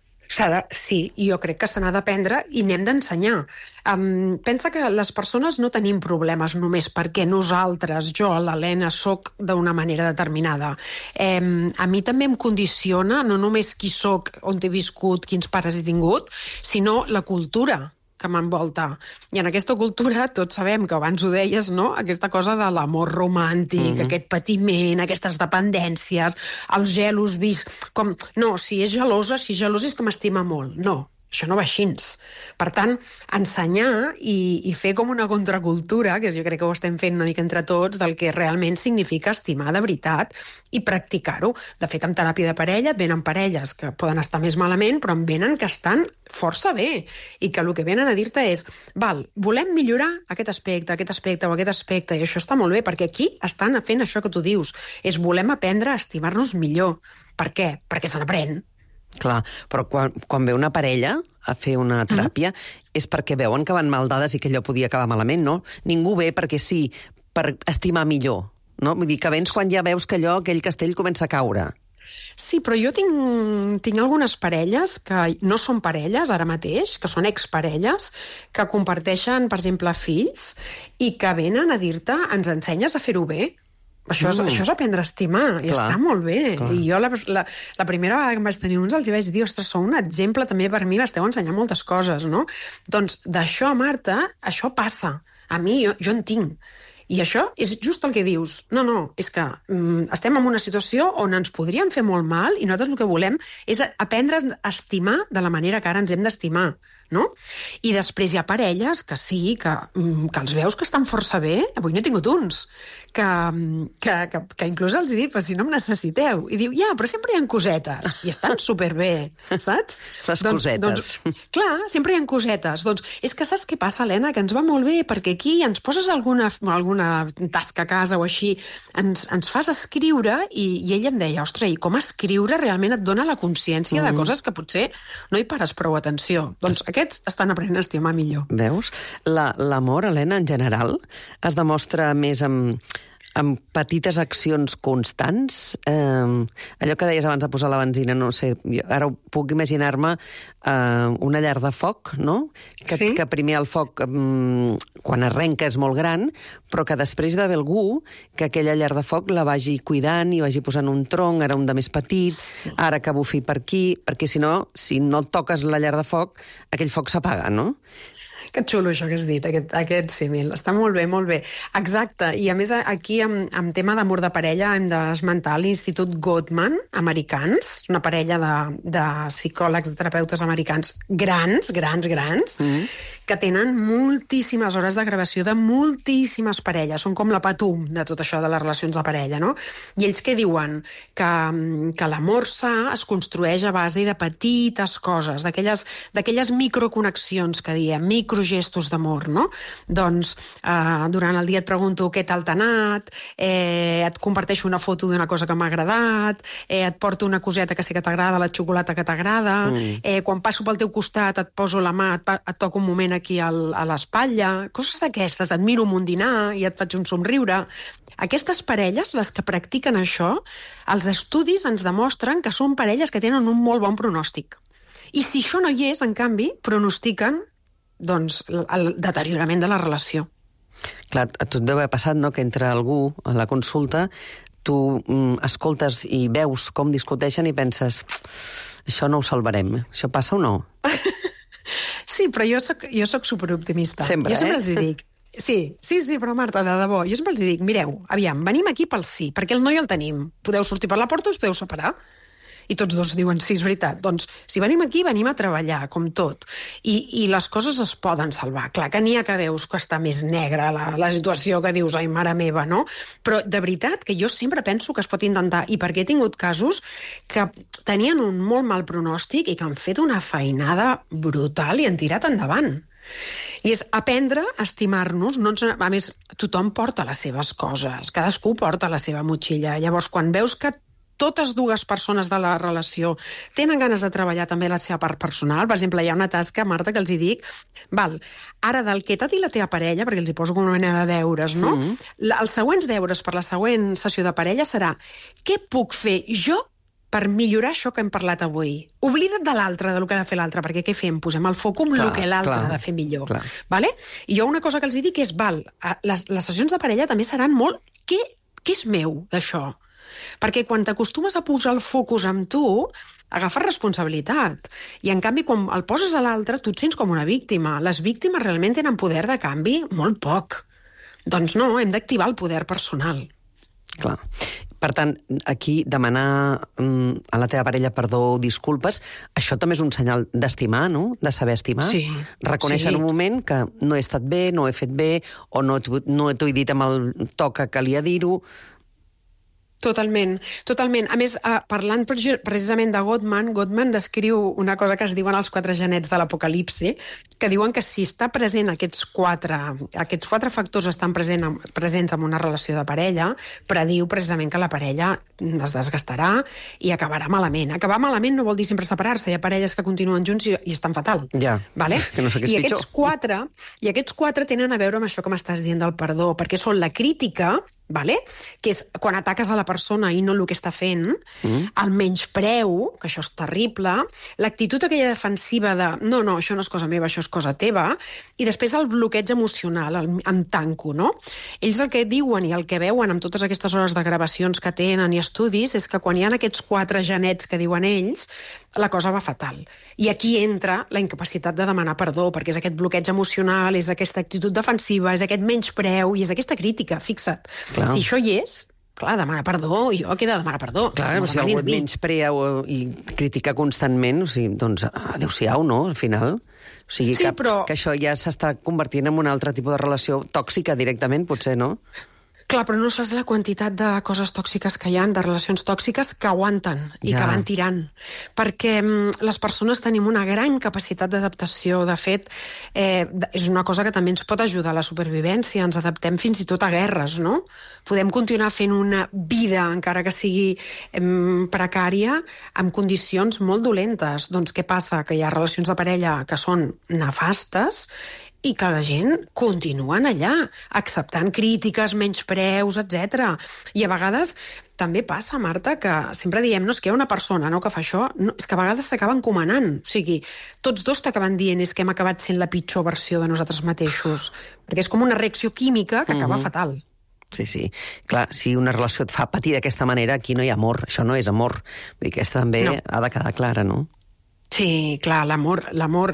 De, sí, jo crec que se n'ha d'aprendre i n'hem d'ensenyar. Um, pensa que les persones no tenim problemes només perquè nosaltres, jo, l'Helena, soc d'una manera determinada. Um, a mi també em condiciona no només qui soc, on he viscut, quins pares he tingut, sinó la cultura que m'envolta. I en aquesta cultura tots sabem que abans ho deies, no? Aquesta cosa de l'amor romàntic, mm-hmm. aquest patiment, aquestes dependències, els gelos viscs, com... No, si és gelosa, si és gelosa és que m'estima molt. No, això no va així. Per tant, ensenyar i, i fer com una contracultura, que jo crec que ho estem fent una mica entre tots, del que realment significa estimar de veritat i practicar-ho. De fet, en teràpia de parella venen parelles que poden estar més malament, però en venen que estan força bé i que el que venen a dir-te és val, volem millorar aquest aspecte, aquest aspecte o aquest aspecte, i això està molt bé, perquè aquí estan fent això que tu dius, és volem aprendre a estimar-nos millor. Per què? Perquè se n'aprèn. Clar, però quan, quan ve una parella a fer una teràpia mm. és perquè veuen que van mal dades i que allò podia acabar malament, no? Ningú ve perquè sí, per estimar millor, no? Vull dir que vens quan ja veus que allò, aquell castell comença a caure. Sí, però jo tinc, tinc algunes parelles que no són parelles ara mateix, que són exparelles, que comparteixen, per exemple, fills i que venen a dir-te, ens ensenyes a fer-ho bé? Això és, mm. això és aprendre a estimar, i clar, està molt bé. Clar. I jo la, la, la primera vegada que em vaig tenir uns els hi vaig dir, ostres, sou un exemple també per mi, m'esteu ensenyant moltes coses, no? Doncs d'això, Marta, això passa. A mi, jo, jo en tinc. I això és just el que dius. No, no, és que mm, estem en una situació on ens podríem fer molt mal i nosaltres el que volem és aprendre a estimar de la manera que ara ens hem d'estimar, no? I després hi ha parelles que sí, que, que els veus que estan força bé, avui n'he tingut uns, que, que, que, que inclús els he dit, però si no em necessiteu, i diu, ja, però sempre hi ha cosetes, i estan superbé, saps? Les doncs, cosetes. Doncs, clar, sempre hi ha cosetes. Doncs és que saps què passa, Helena? Que ens va molt bé, perquè aquí ens poses alguna, alguna tasca a casa o així, ens, ens fas escriure, i, i ell em deia, ostres, i com escriure realment et dona la consciència mm. de coses que potser no hi pares prou atenció. Doncs aquests estan aprenent a estimar millor. Veus? La, l'amor, Helena, en general, es demostra més amb, amb petites accions constants. Eh, allò que deies abans de posar la benzina, no sé, jo ara puc imaginar-me eh, una llar de foc, no? Que, sí? Que primer el foc, eh, quan arrenca, és molt gran, però que després hi ha d'haver algú que aquella llar de foc la vagi cuidant i vagi posant un tronc, ara un de més petit, sí. Ara que bufi per aquí, perquè si no, si no toques la llar de foc, aquell foc s'apaga, no? Que xulo això que has dit, aquest, aquest símil. Està molt bé, molt bé. Exacte. I a més aquí, amb, amb tema d'amor de parella, hem d'esmentar l'Institut Gottman, americans, una parella de, de psicòlegs, de terapeutes americans grans, grans, grans, mm. que tenen moltíssimes hores de gravació de moltíssimes parelles. Són com la patum de tot això de les relacions de parella, no? I ells què diuen? Que, que l'amor sa es construeix a base de petites coses, d'aquelles microconnexions que diem, micro microgestos d'amor, no? Doncs eh, durant el dia et pregunto què tal t'ha anat, eh, et comparteixo una foto d'una cosa que m'ha agradat, eh, et porto una coseta que sí que t'agrada, la xocolata que t'agrada, mm. eh, quan passo pel teu costat et poso la mà, et, et toco un moment aquí al, a l'espatlla, coses d'aquestes, et miro amb un dinar i et faig un somriure. Aquestes parelles, les que practiquen això, els estudis ens demostren que són parelles que tenen un molt bon pronòstic. I si això no hi és, en canvi, pronostiquen doncs, el deteriorament de la relació. Clar, a tu et deu haver passat, no?, que entre algú a la consulta tu mm, escoltes i veus com discuteixen i penses això no ho salvarem. Això passa o no? Sí, però jo soc, jo soc superoptimista. Sempre, jo sempre eh? els hi dic. Sí, sí, sí, però Marta, de debò, jo sempre els dic, mireu, aviam, venim aquí pel sí, perquè el no ja el tenim. Podeu sortir per la porta o us podeu separar? I tots dos diuen, sí, és veritat. Doncs, si venim aquí, venim a treballar, com tot. I, i les coses es poden salvar. Clar que n'hi ha que veus que està més negra la, la situació, que dius, ai, mare meva, no? Però, de veritat, que jo sempre penso que es pot intentar, i perquè he tingut casos que tenien un molt mal pronòstic i que han fet una feinada brutal i han tirat endavant. I és aprendre a estimar-nos. No ens... A més, tothom porta les seves coses, cadascú porta la seva motxilla. Llavors, quan veus que totes dues persones de la relació tenen ganes de treballar també la seva part personal, per exemple, hi ha una tasca, Marta, que els hi dic, val, ara del que t'ha dit la teva parella, perquè els hi poso com una mena de deures, no? Mm. La, els següents deures per la següent sessió de parella serà què puc fer jo per millorar això que hem parlat avui. Oblida't de l'altre, del que ha de fer l'altre, perquè què fem? Posem el foc en el que l'altre ha de fer millor. Clar. Vale? I jo una cosa que els dic és, val, les, les sessions de parella també seran molt què, què és meu d'això? Perquè quan t'acostumes a posar el focus amb tu, agafes responsabilitat. I en canvi, quan el poses a l'altre, tu et sents com una víctima. Les víctimes realment tenen poder de canvi molt poc. Doncs no, hem d'activar el poder personal. Clar. Per tant, aquí demanar mm, a la teva parella perdó o disculpes, això també és un senyal d'estimar, no? De saber estimar. Sí. Reconèixer sí. en un moment que no he estat bé, no he fet bé, o no, no t'ho he dit amb el to que calia dir-ho. Totalment, totalment. A més, eh, parlant precisament de Gottman, Gottman descriu una cosa que es diuen els quatre genets de l'apocalipsi, que diuen que si està present aquests quatre, aquests quatre factors estan present, presents en una relació de parella, prediu precisament que la parella es desgastarà i acabarà malament. Acabar malament no vol dir sempre separar-se. Hi ha parelles que continuen junts i, i estan fatal. Ja, vale? que no sé què és I pitjor. aquests quatre, I aquests quatre tenen a veure amb això que m'estàs dient del perdó, perquè són la crítica, vale? Que és quan ataques a la persona i no el que està fent, mm. el menyspreu, que això és terrible, l'actitud aquella defensiva de no, no, això no és cosa meva, això és cosa teva, i després el bloqueig emocional, el, em tanco, no? Ells el que diuen i el que veuen amb totes aquestes hores de gravacions que tenen i estudis és que quan hi ha aquests quatre genets que diuen ells, la cosa va fatal. I aquí entra la incapacitat de demanar perdó, perquè és aquest bloqueig emocional, és aquesta actitud defensiva, és aquest menyspreu i és aquesta crítica, fixa't. Clar. Si això hi és, clar, demanar perdó, i jo que he de demanar perdó. Clar, no si algú et menysprea i critica constantment, o sigui, doncs adéu-siau, no?, al final. O sigui, sí, que, però... que això ja s'està convertint en un altre tipus de relació tòxica directament, potser, no? Clar, però no saps la quantitat de coses tòxiques que hi ha, de relacions tòxiques que aguanten i ja. que van tirant. Perquè mm, les persones tenim una gran capacitat d'adaptació. De fet, eh, és una cosa que també ens pot ajudar a la supervivència. Ens adaptem fins i tot a guerres, no? Podem continuar fent una vida, encara que sigui eh, precària, amb condicions molt dolentes. Doncs què passa? Que hi ha relacions de parella que són nefastes i que la gent continuen allà, acceptant crítiques, menyspreus, etcètera. I a vegades també passa, Marta, que sempre diem, no, és que hi ha una persona no, que fa això, no, és que a vegades s'acaba encomanant. O sigui, tots dos t'acaben dient és que hem acabat sent la pitjor versió de nosaltres mateixos, perquè és com una reacció química que acaba mm-hmm. fatal. Sí, sí. Clar, si una relació et fa patir d'aquesta manera, aquí no hi ha amor. Això no és amor. Vull dir, aquesta també no. ha de quedar clara, no? Sí, clar, l'amor, l'amor...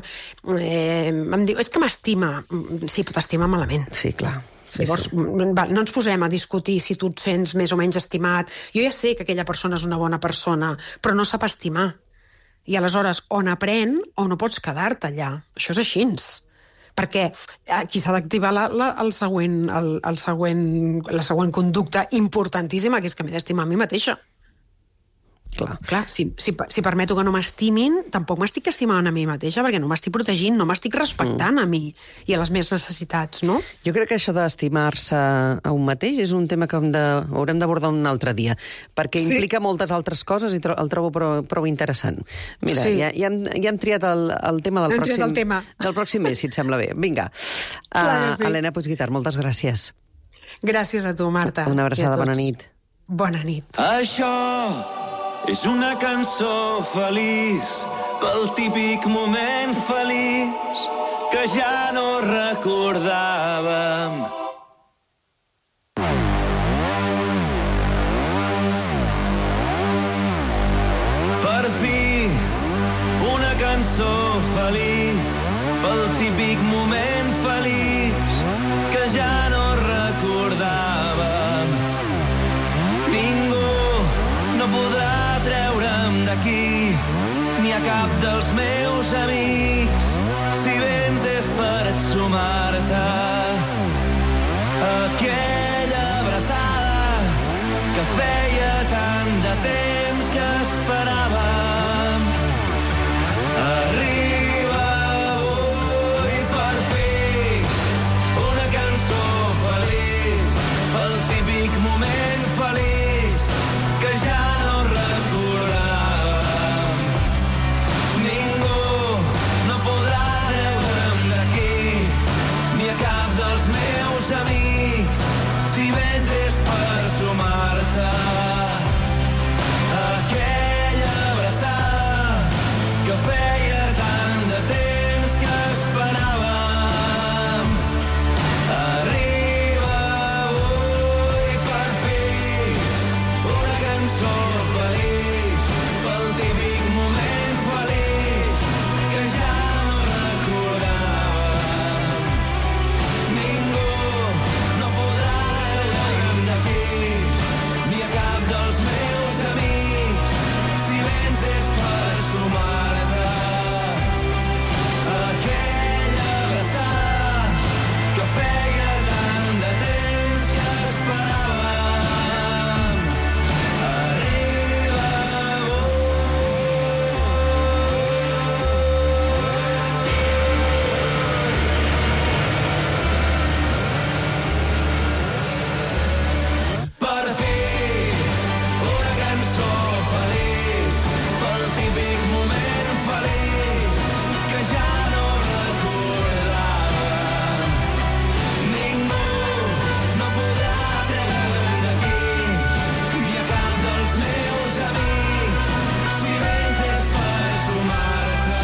Eh, em diu, és que m'estima. Sí, però t'estima malament. Sí, clar. Sí, Llavors, sí. Va, no ens posem a discutir si tu et sents més o menys estimat. Jo ja sé que aquella persona és una bona persona, però no sap estimar. I aleshores, o n'aprèn o no pots quedar-te allà. Això és així. Perquè aquí s'ha d'activar la, la, el següent, el, el següent, la següent conducta importantíssima, que és que m'he d'estimar a mi mateixa. Clar. Clar, si, si, si permeto que no m'estimin, tampoc m'estic estimant a mi mateixa, perquè no m'estic protegint, no m'estic respectant mm. a mi i a les meves necessitats, no? Jo crec que això d'estimar-se a un mateix és un tema que hem de, haurem d'abordar un altre dia, perquè sí. implica moltes altres coses i tro el trobo prou, prou interessant. Mira, sí. ja, ja, hem, ja hem triat el, el tema del hem pròxim, el tema. del pròxim mes, si et sembla bé. Vinga. Uh, sí. Helena Puigguitar, moltes gràcies. Gràcies a tu, Marta. Una abraçada, bona nit. Bona nit. Això és una cançó feliç pel típic moment feliç que ja no recordàvem. Per fi, una cançó feliç pel típic moment feliç que ja no recordàvem. Ningú no podrà treure'm d'aquí, ni a cap dels meus amics, si vens és per sumar-te aquella abraçada que feia tant de temps que esperàvem. Arriba avui per fi una cançó feliç pel típic moment feliç que ja no recordàvem. Ningú no podrà treure'm d'aquí, ni a cap dels meus amics, si vens és per sumar-te aquella abraçada que feia tant de temps que esperàvem. Arriba avui per fi una cançó feliç pel típic moment feliç que ja no recordàvem. Ningú no podrà treure'm d'aquí, ni a cap dels meus amics, si vens és per sumar-te aquella abraçada que feia tant de temps que esperàvem. Arriba per fi una cançó feliç pel típic moment feliç que ja no recordàvem. Ningú no podrà treure'm d'aquí, ni a cap dels meus amics, si vens és per sumar-te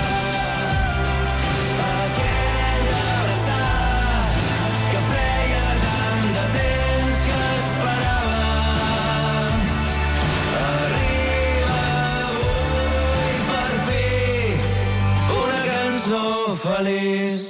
aquella abraçada que feia tant de temps que esperàvem. Arriba avui per fi una cançó feliç.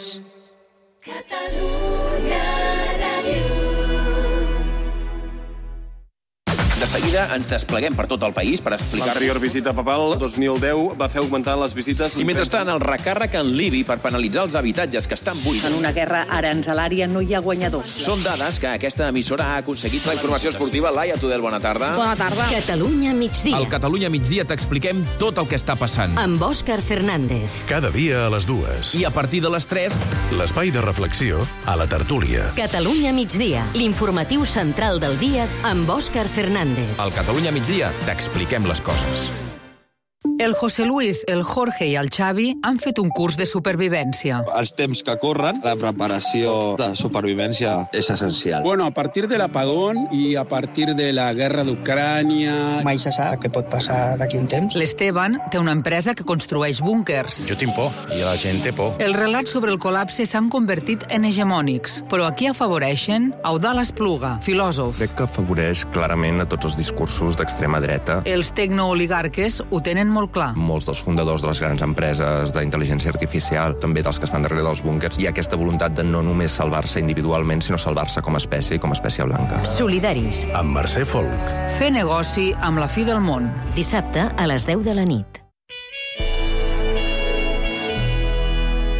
De seguida ens despleguem per tot el país per explicar... L'anterior visita papal, dos mil deu, va fer augmentar les visites... I mentrestant, el recàrrec en l'I B I per penalitzar els habitatges que estan buits. En una guerra aranzelària no hi ha guanyadors. Són dades que aquesta emissora ha aconseguit. La informació esportiva, Laia Tudel, bona tarda. Bona tarda. Catalunya migdia. Al Catalunya migdia t'expliquem tot el que està passant. Amb Òscar Fernández. Cada dia a les dues. I a partir de les tres... L'espai de reflexió a la tertúlia. Catalunya migdia. L'informatiu central del dia amb Òscar Fernández. Al Catalunya migdia t'expliquem les coses. El José Luis, el Jorge i el Xavi han fet un curs de supervivència. Els temps que corren, la preparació de supervivència és essencial. Bueno, a partir del apagón y a partir de la guerra d'Ucrània... Mai se sap què pot passar d'aquí un temps. L'Esteban té una empresa que construeix búnkers. Jo tinc por, i la gent té por. Els relats sobre el col·lapse s'han convertit en hegemònics, però a qui afavoreixen? Eudald Espluga, filòsof. Crec que afavoreix clarament a tots els discursos d'extrema dreta. Els tecnooligarques ho tenen molt clar. Molts dels fundadors de les grans empreses d'intel·ligència artificial, també dels que estan darrere dels búnkers, hi ha aquesta voluntat de no només salvar-se individualment, sinó salvar-se com a espècie i com a espècie blanca. Solidaris. Amb Mercè Folk. Fer negoci amb la fi del món. Dissabte a les deu de la nit.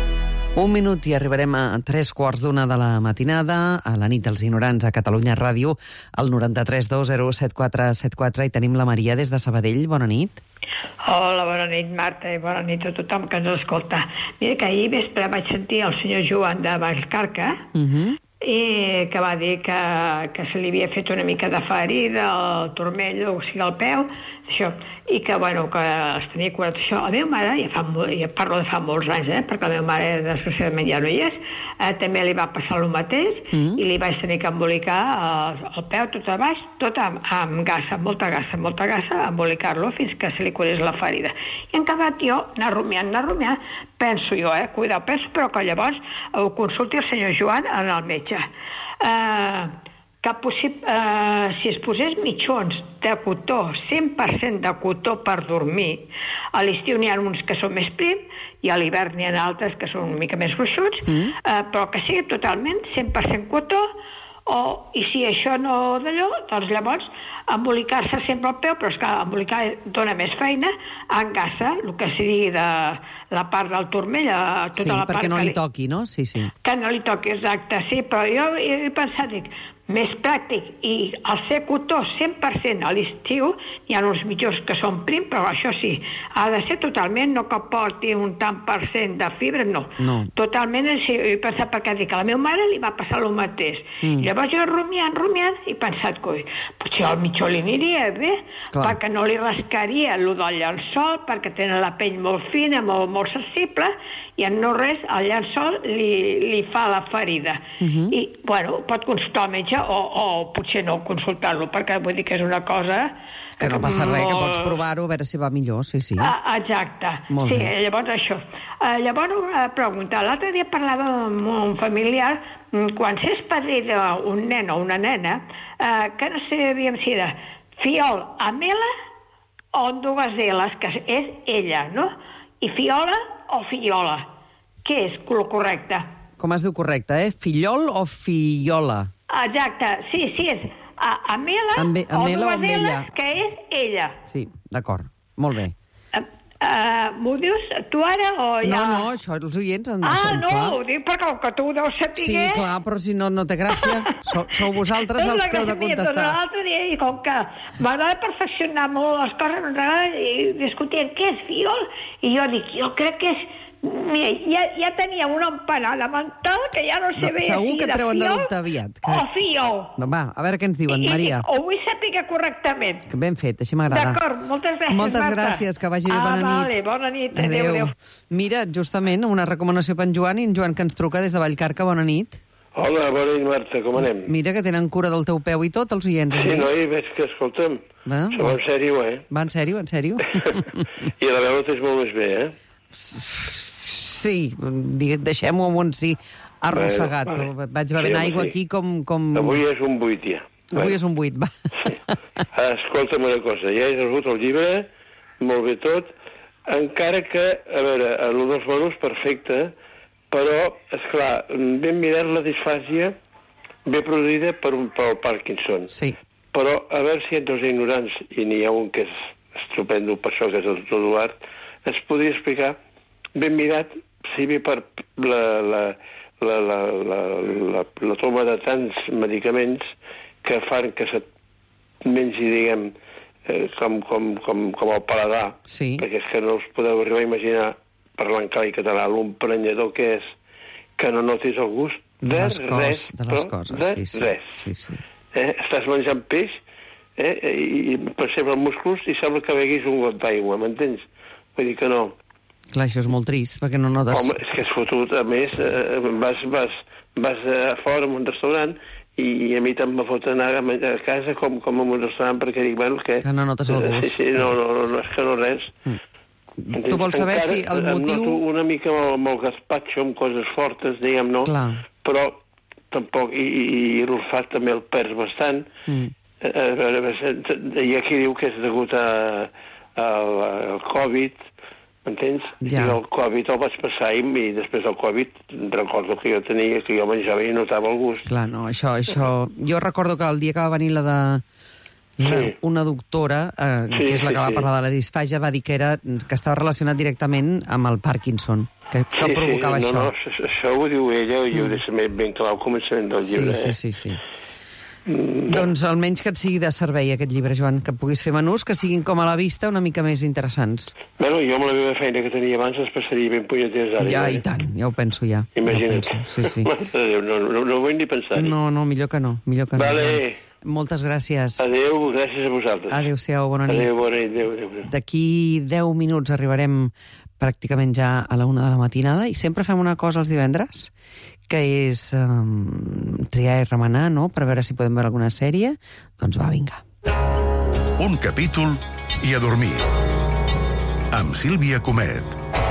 Un minut i arribarem a tres quarts d'una de la matinada, a la nit dels ignorants a Catalunya Ràdio, al noranta-tres dos zero set quatre set quatre, i tenim la Maria des de Sabadell. Bona nit. Hola, bona nit, Marta, i bona nit a tothom que ens escolta. Mira que ahir vespre vaig sentir el senyor Joan de Vallcarca, Uh-huh. i que va dir que, que se li havia fet una mica de ferida al turmell, o sigui, al peu, això, i que, bueno, que es tenia curat això. La meva mare, ja, fa, ja parlo de fa molts anys, eh, perquè la meva mare, desgraciadament, ja no hi és, eh, també li va passar el mateix, mm. i li vaig tenir que embolicar el, el peu tot a baix, tot amb, amb gassa, molta gassa, molta gassa, embolicar-lo fins que se li curés la ferida. I en acabat jo, anar rumiant, anar rumiant, penso jo, eh, cuidao, penso, però que llavors ho consulti el senyor Joan en el metge. Uh, que possible, uh, si es posés mitjons de cotó, cent per cent de cotó per dormir, a l'estiu n'hi ha uns que són més prim i a l'hivern n'hi ha altres que són una mica més gruixuts, mm. uh, però que sigui totalment cent per cent cotó, o, i si això no d'allò, doncs llavors embolicar-se sempre el peu, però és que embolicar dona més feina, engassa, el que se digui de la part del turmell, a tota sí, la part perquè no que li toqui, no? Sí, sí. Que no li toqui, exacte, sí, però jo he pensat, dic, més pràctic, i al ser cotó cent per cent a l'estiu, hi ha uns mitjons que són prim, però això sí, ha de ser totalment, no que porti un tant per cent de fibra, no. no. Totalment, sí, he pensat, perquè dic, a la meva mare li va passar el mateix. Mm. Llavors jo rumiant, rumiant, i he pensat, coi, potser el mitjó li aniria bé, clar, perquè no li rascaria el del llençol, perquè tenen la pell molt fina, molt, molt sensible, i en no res, el llençol li, li fa la ferida. Mm-hmm. I, bueno, pot consultar el metge, o, o potser no consultar-lo, perquè vull dir que és una cosa... Que no passa molt... res, que pots provar-ho, a veure si va millor, sí, sí. Ah, exacte. Molt sí, bé. Llavors això. Uh, llavors una pregunta. L'altre dia parlava amb un familiar, quan s'és padrí d'un nen o una nena, uh, que no sabíem si era fiol amb L o amb dues L's, que és ella, no? I fiola o fillola? Què és el correcte? Com es diu correcte, eh? Fillol o fillola? Exacte, sí, sí, és a, Amela Ambe, o Amela dues o Amella. L's, que és ella. Sí, d'acord, molt bé. Uh, uh, M'ho dius tu ara o ja? No, no, això els oients han de Ah, saber, no, clar. ho dic perquè el que tu ho deus saber... Sí, clar, però si no, no té gràcia. Sou, sou vosaltres els que heu de contestar. L'altre dia, i com que m'agrada perfeccionar molt les coses, m'agrada discutir què és fiol, i jo dic, jo crec que és... Mira, ja, ja tenia una empanada mental que ja no sé No, bé segur si que de treuen de fiol dubte aviat. Que... o fiol. No, va, a veure què ens diuen, I, Maria. I, ho vull saber correctament. Que ben fet, així m'agrada. D'acord, moltes gràcies, Moltes Marta. gràcies, que vagi bé, ah, bona nit. Vale, bona nit, adéu, adéu. Mira, justament, una recomanació per en Joan, i en Joan que ens truca des de Vallcarca, bona nit. Hola, bona nit, Marta, com anem? Mira que tenen cura del teu peu i tot, els oients. Sí, no, i veig que, escolta'm, Va, això va en sèrio, eh? Va en sèrio, en sèrio? I la veu la tens molt més bé, eh? Sí, deixem-ho amb un sí arrossegat. Bueno, vale. Vaig bevent sí, aigua sí. aquí com, com... Avui és un vuit, ja. Avui és un vuit, va. Sí. Escolta'm una cosa, ja he rebut el llibre, molt bé tot, encara que, a veure, el dels menús perfecte, però, esclar, ben mirat la disfàsia ve produïda per un pel Parkinson. Sí. Però, a veure si entre els ignorants, i n'hi ha un que és estupendo per això, que és el doctor Eduard, es podria explicar ben mirat si ve per la, la, la, la, la, la, la toma de tants medicaments que fan que se't mengi, diguem, eh, com, com, com, com el paladar, sí. Perquè és que no us podeu arribar a imaginar, parlant clar i català, l'emprenyador que és que no notis el gust de, de les res, cos, de les però coses, de sí, sí. res. Sí, sí. Eh? Estàs menjant peix, eh? I, i percebes els músculs i sembla que beguis un got d'aigua, m'entens? Vull dir que no. Clar, això és molt trist, perquè no notes... Home, és que és fotut. A més, eh, vas, vas, vas a fora en un restaurant i, i a mi tant me fot anar a, a casa com, com en un restaurant perquè dic, bueno, que... Que no notes el gust. Sí, sí, no, no, no, no és que no res. Mm. Tu vols saber encara, si el motiu... Em noto una mica amb, amb el gaspatxo, amb coses fortes, diguem, no? Clar. Però tampoc... I, i, i l'olfat també el perds bastant. Mm. A, a veure, hi ha qui diu que és degut a, a, al Covid, m'entens? Ja. I el Covid el vaig passar i, i després del Covid recordo que jo tenia, que jo menjava i notava el gust. Clar, no, això, això... Jo recordo que el dia que va venir la de... La, sí. Una doctora, eh, sí, que és la que sí, va parlar de la disfàgia, va dir que, era, que estava relacionat directament amb el Parkinson. que, que sí, provocava sí, no, això. No, no, això ho diu ella i mm. ho deixa ben clar al començament del sí, llibre. Sí, eh? sí, sí. Mm, doncs almenys que et sigui de servei aquest llibre, Joan, que puguis fer menús que siguin com a la vista una mica més interessants. Bueno, jo amb la meva feina que tenia abans els passaria ben punyeters ara. Ja, eh? i tant, ja ho penso ja. Imagina't. Ja ho penso. Sí, sí. Déu, no, no, no ho vull ni pensar-hi. No, no, millor que no. Millor que vale. no. Vale. Moltes gràcies. Adéu, gràcies a vosaltres. Adéu-siau, bona nit. Adéu, bona nit. Adéu, adéu. D'aquí deu minuts arribarem pràcticament ja a la una de la matinada i sempre fem una cosa els divendres, que és um, triar i remenar, no?, per veure si podem veure alguna sèrie. Doncs va, vinga. Un capítol i a dormir. Amb Sílvia Comet.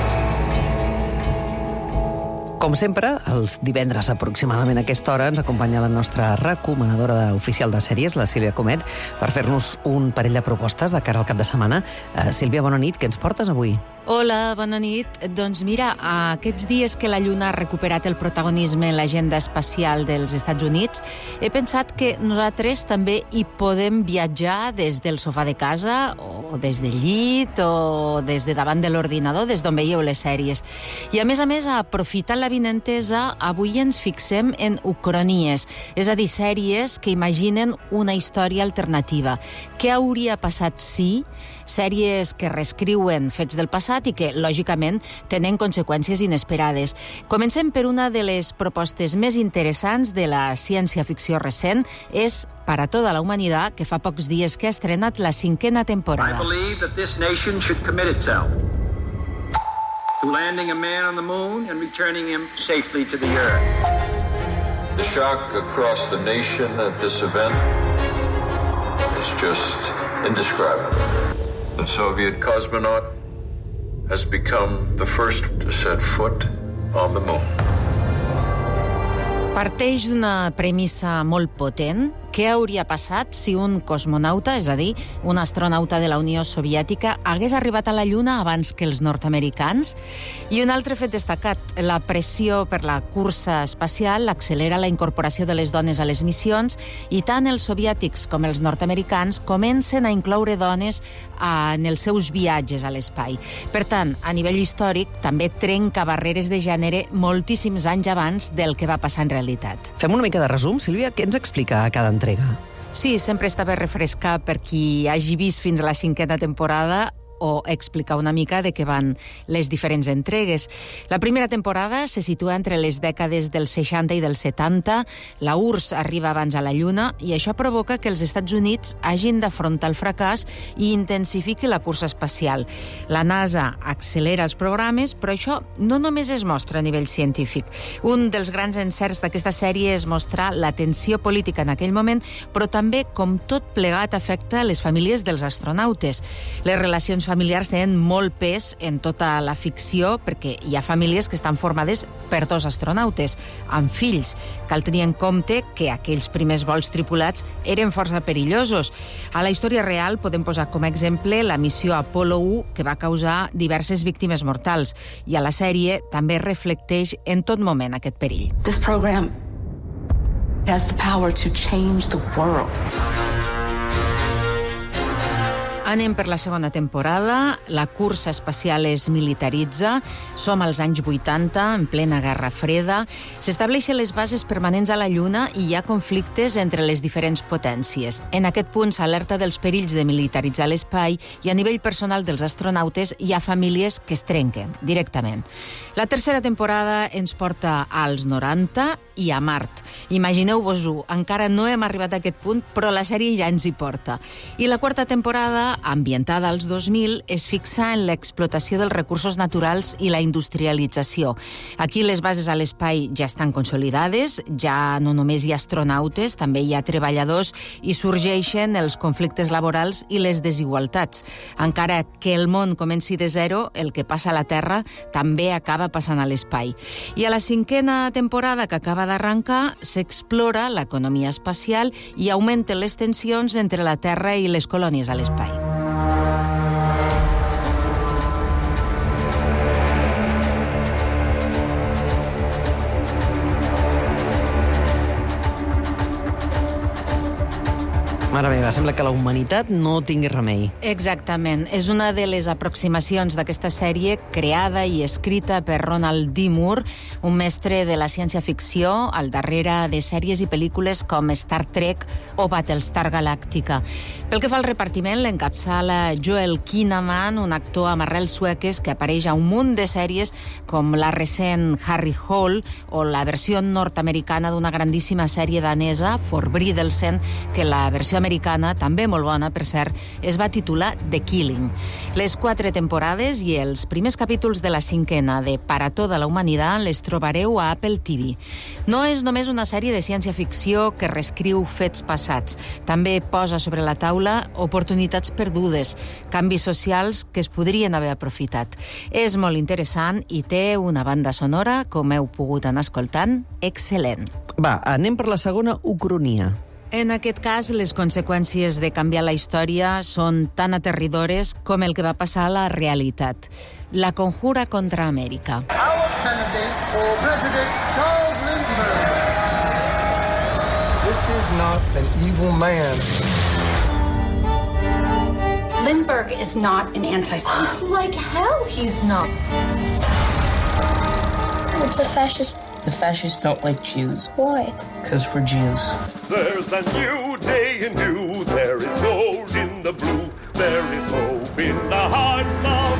Com sempre, els divendres aproximadament a aquesta hora ens acompanya la nostra recomanadora oficial de sèries, la Sílvia Comet, per fer-nos un parell de propostes de cara al cap de setmana. Uh, Sílvia, bona nit. Què ens portes avui? Hola, bona nit. Doncs mira, aquests dies que la Lluna ha recuperat el protagonisme en l'agenda espacial dels Estats Units, he pensat que nosaltres també hi podem viatjar des del sofà de casa, o des del llit, o des de davant de l'ordinador, des d'on veieu les sèries. I a més a més, aprofitant la vinentesa, avui ens fixem en ucronies, és a dir, sèries que imaginen una història alternativa. Què hauria passat si? Sèries que reescriuen fets del passat i que, lògicament, tenen conseqüències inesperades. Comencem per una de les propostes més interessants de la ciència-ficció recent, és Para tota la humanitat, que fa pocs dies que ha estrenat la cinquena temporada. I believe that this nation should commit itself to landing a man on the moon and returning him safely to the earth. The shock across the nation at this event is just indescribable. The Soviet cosmonaut has become the first to set foot on the moon. Parteix d'una premissa molt potent. Què hauria passat si un cosmonauta, és a dir, un astronauta de la Unió Soviètica, hagués arribat a la Lluna abans que els nord-americans? I un altre fet destacat, la pressió per la cursa espacial accelera la incorporació de les dones a les missions i tant els soviètics com els nord-americans comencen a incloure dones en els seus viatges a l'espai. Per tant, a nivell històric, també trenca barreres de gènere moltíssims anys abans del que va passar en realitat. Fem una mica de resum, Sílvia. Què ens explica cada entrega? Sí, sempre està bé refrescar per qui hagi vist fins a la cinquena temporada o explicar una mica de què van les diferents entregues. La primera temporada se situa entre les dècades dels seixanta i dels setanta. La U R S S arriba abans a la Lluna i això provoca que els Estats Units hagin d'afrontar el fracàs i intensifiqui la cursa espacial. La NASA accelera els programes, però això no només es mostra a nivell científic. Un dels grans encerts d'aquesta sèrie és mostrar la tensió política en aquell moment, però també com tot plegat afecta les famílies dels astronautes. Les relacions familiars tenen molt pes en tota la ficció perquè hi ha famílies que estan formades per dos astronautes, amb fills. Cal tenir en compte que aquells primers vols tripulats eren força perillosos. A la història real podem posar com a exemple la missió Apolo u, que va causar diverses víctimes mortals, i a la sèrie també reflecteix en tot moment aquest perill. This program has the power to change the world. Anem per la segona temporada. La cursa espacial es militaritza. Som als anys vuitanta, en plena Guerra Freda. S'estableixen les bases permanents a la Lluna i hi ha conflictes entre les diferents potències. En aquest punt s'alerta dels perills de militaritzar l'espai i a nivell personal dels astronautes hi ha famílies que es trenquen directament. La tercera temporada ens porta als noranta i a Mart. Imagineu-vos-ho, encara no hem arribat a aquest punt, però la sèrie ja ens hi porta. I la quarta temporada, ambientada als dos mil, es fixa en l'explotació dels recursos naturals i la industrialització. Aquí les bases a l'espai ja estan consolidades, ja no només hi ha astronautes, també hi ha treballadors i sorgeixen els conflictes laborals i les desigualtats. Encara que el món comenci de zero, el que passa a la Terra també acaba passant a l'espai. I a la cinquena temporada que acaba d'arrencar s'explora l'economia espacial i augmenten les tensions entre la Terra i les colònies a l'espai. Mare meva, sembla que la humanitat no tingui remei. Exactament. És una de les aproximacions d'aquesta sèrie creada i escrita per Ronald D. Moore, un mestre de la ciència-ficció al darrere de sèries i pel·lícules com Star Trek o Battlestar Galàctica. Pel que fa al repartiment, l'encapçala Joel Kinnaman, un actor amb arrels sueques que apareix a un munt de sèries com la recent Harry Hole o la versió nord-americana d'una grandíssima sèrie danesa, For Bridelsen, que la versió americana, també molt bona, per cert, es va titular The Killing. Les quatre temporades i els primers capítols de la cinquena de Para tota la humanitat les trobareu a Apple T V. No és només una sèrie de ciència-ficció que reescriu fets passats. També posa sobre la taula oportunitats perdudes, canvis socials que es podrien haver aprofitat. És molt interessant i té una banda sonora, com heu pogut anar escoltant, excel·lent. Va, anem per la segona ucronia. En aquest cas, les conseqüències de canviar la història són tan aterridores com el que va passar a la realitat. La conjura contra Amèrica. Our candidate for President Charles Lindbergh. This is not an evil man. Lindbergh is not an anti-Semite. Like hell he's not. What's a fascist? The fascists don't like Jews. Why? Because we're Jews. There's a new day in you. There is gold in the blue. There is hope in the hearts of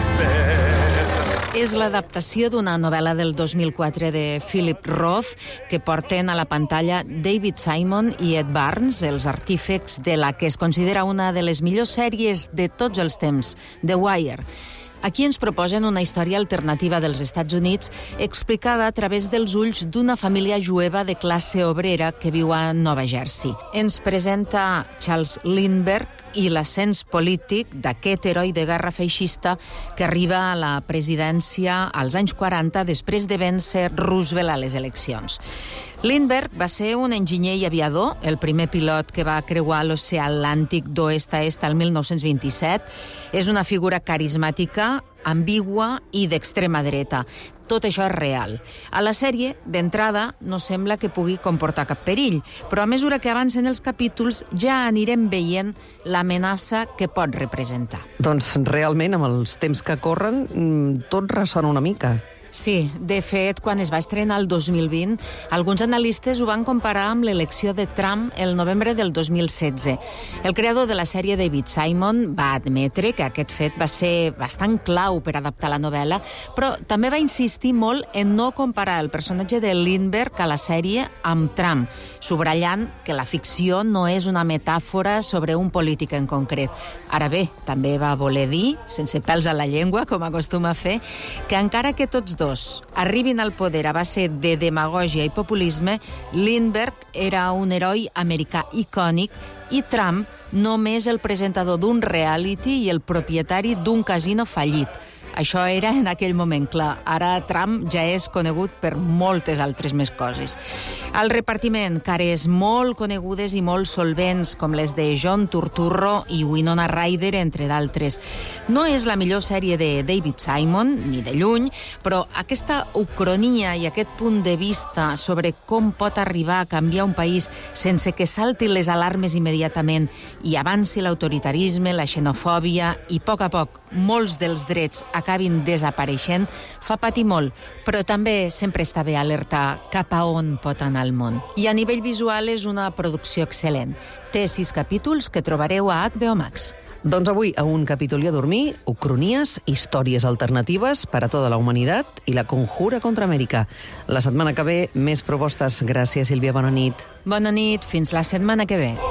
men. És l'adaptació d'una novel·la del dos mil quatre de Philip Roth que porten a la pantalla David Simon i Ed Barnes, els artífex de la que es considera una de les millors sèries de tots els temps, The Wire. Aquí ens proposen una història alternativa dels Estats Units explicada a través dels ulls d'una família jueva de classe obrera que viu a Nova Jersey. Ens presenta Charles Lindbergh i l'ascens polític d'aquest heroi de guerra feixista que arriba a la presidència als anys quaranta després de vèncer Roosevelt a les eleccions. Lindbergh va ser un enginyer i aviador, el primer pilot que va creuar l'oceà Atlàntic d'oest a est al mil nou-cents vint-i-set. És una figura carismàtica, ambigua i d'extrema dreta. Tot això és real. A la sèrie, d'entrada, no sembla que pugui comportar cap perill, però a mesura que avancen els capítols ja anirem veient l'amenaça que pot representar. Doncs realment, amb els temps que corren, tot ressona una mica. Sí, de fet, quan es va estrenar el dos mil vint, alguns analistes ho van comparar amb l'elecció de Trump el novembre del dos mil setze. El creador de la sèrie, David Simon, va admetre que aquest fet va ser bastant clau per adaptar la novel·la, però també va insistir molt en no comparar el personatge de Lindbergh a la sèrie amb Trump, subratllant que la ficció no és una metàfora sobre un polític en concret. Ara bé, també va voler dir, sense pèls a la llengua, com acostuma a fer, que encara que tots dos arribin al poder a base de demagògia i populisme, Lindbergh era un heroi americà icònic i Trump només el presentador d'un reality i el propietari d'un casino fallit. Això era en aquell moment, clar. Ara Trump ja és conegut per moltes altres més coses. Al repartiment, cares molt conegudes i molt solvents, com les de John Turturro i Winona Ryder, entre d'altres. No és la millor sèrie de David Simon, ni de lluny, però aquesta ucronia i aquest punt de vista sobre com pot arribar a canviar un país sense que saltin les alarmes immediatament i avanci l'autoritarisme, la xenofòbia i, a poc a poc, molts dels drets acabin desapareixent, fa patir molt, però també sempre està bé alertar cap a on pot anar el món. I a nivell visual és una producció excel·lent. Té sis capítols que trobareu a H B O Max. Doncs avui, a un capítol i a dormir, ucronies, històries alternatives per a tota la humanitat i la conjura contra Amèrica. La setmana que ve, més propostes. Gràcies, Sílvia, bona nit. Bona nit, fins la setmana que ve.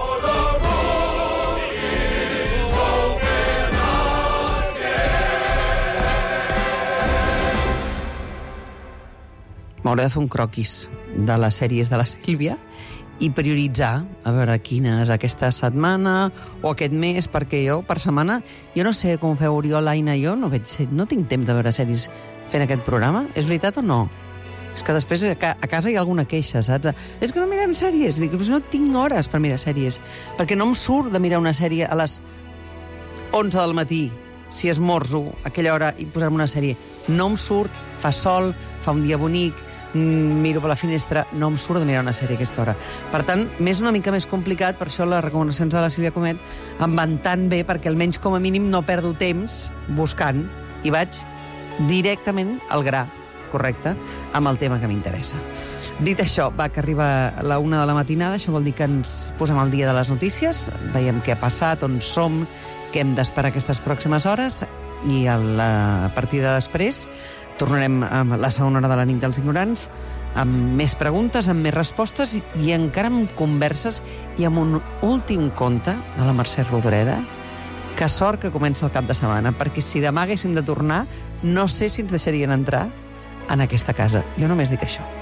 M'hauré de fer un croquis de les sèries de la Sílvia i prioritzar, a veure quina és aquesta setmana o aquest mes, perquè jo, per setmana, jo no sé com feu Oriol, Aina i jo, no, veig, no tinc temps de veure sèries fent aquest programa. És veritat o no? És que després a casa hi ha alguna queixa, saps? És que no mirem sèries. Dic, no tinc hores per mirar sèries, perquè no em surt de mirar una sèrie a les onze del matí, si esmorzo a aquella hora i posar-me una sèrie. No em surt, fa sol, fa un dia bonic, miro per la finestra, no em surt de mirar una sèrie a aquesta hora. Per tant, m'és una mica més complicat, per això les recomanacions de la Sílvia Comet em van tan bé, perquè almenys com a mínim no perdo temps buscant i vaig directament al gra, correcte, amb el tema que m'interessa. Dit això, va, que arriba la una de la matinada, això vol dir que ens posem al dia de les notícies, veiem què ha passat, on som, què hem d'esperar aquestes pròximes hores, i a la partida després tornarem a la segona hora de la nit dels ignorants, amb més preguntes, amb més respostes, i encara amb converses, i amb un últim conte de la Mercè Rodoreda. Que sort que comença el cap de setmana, perquè si demà haguéssim de tornar, no sé si ens deixarien entrar en aquesta casa. Jo només dic això.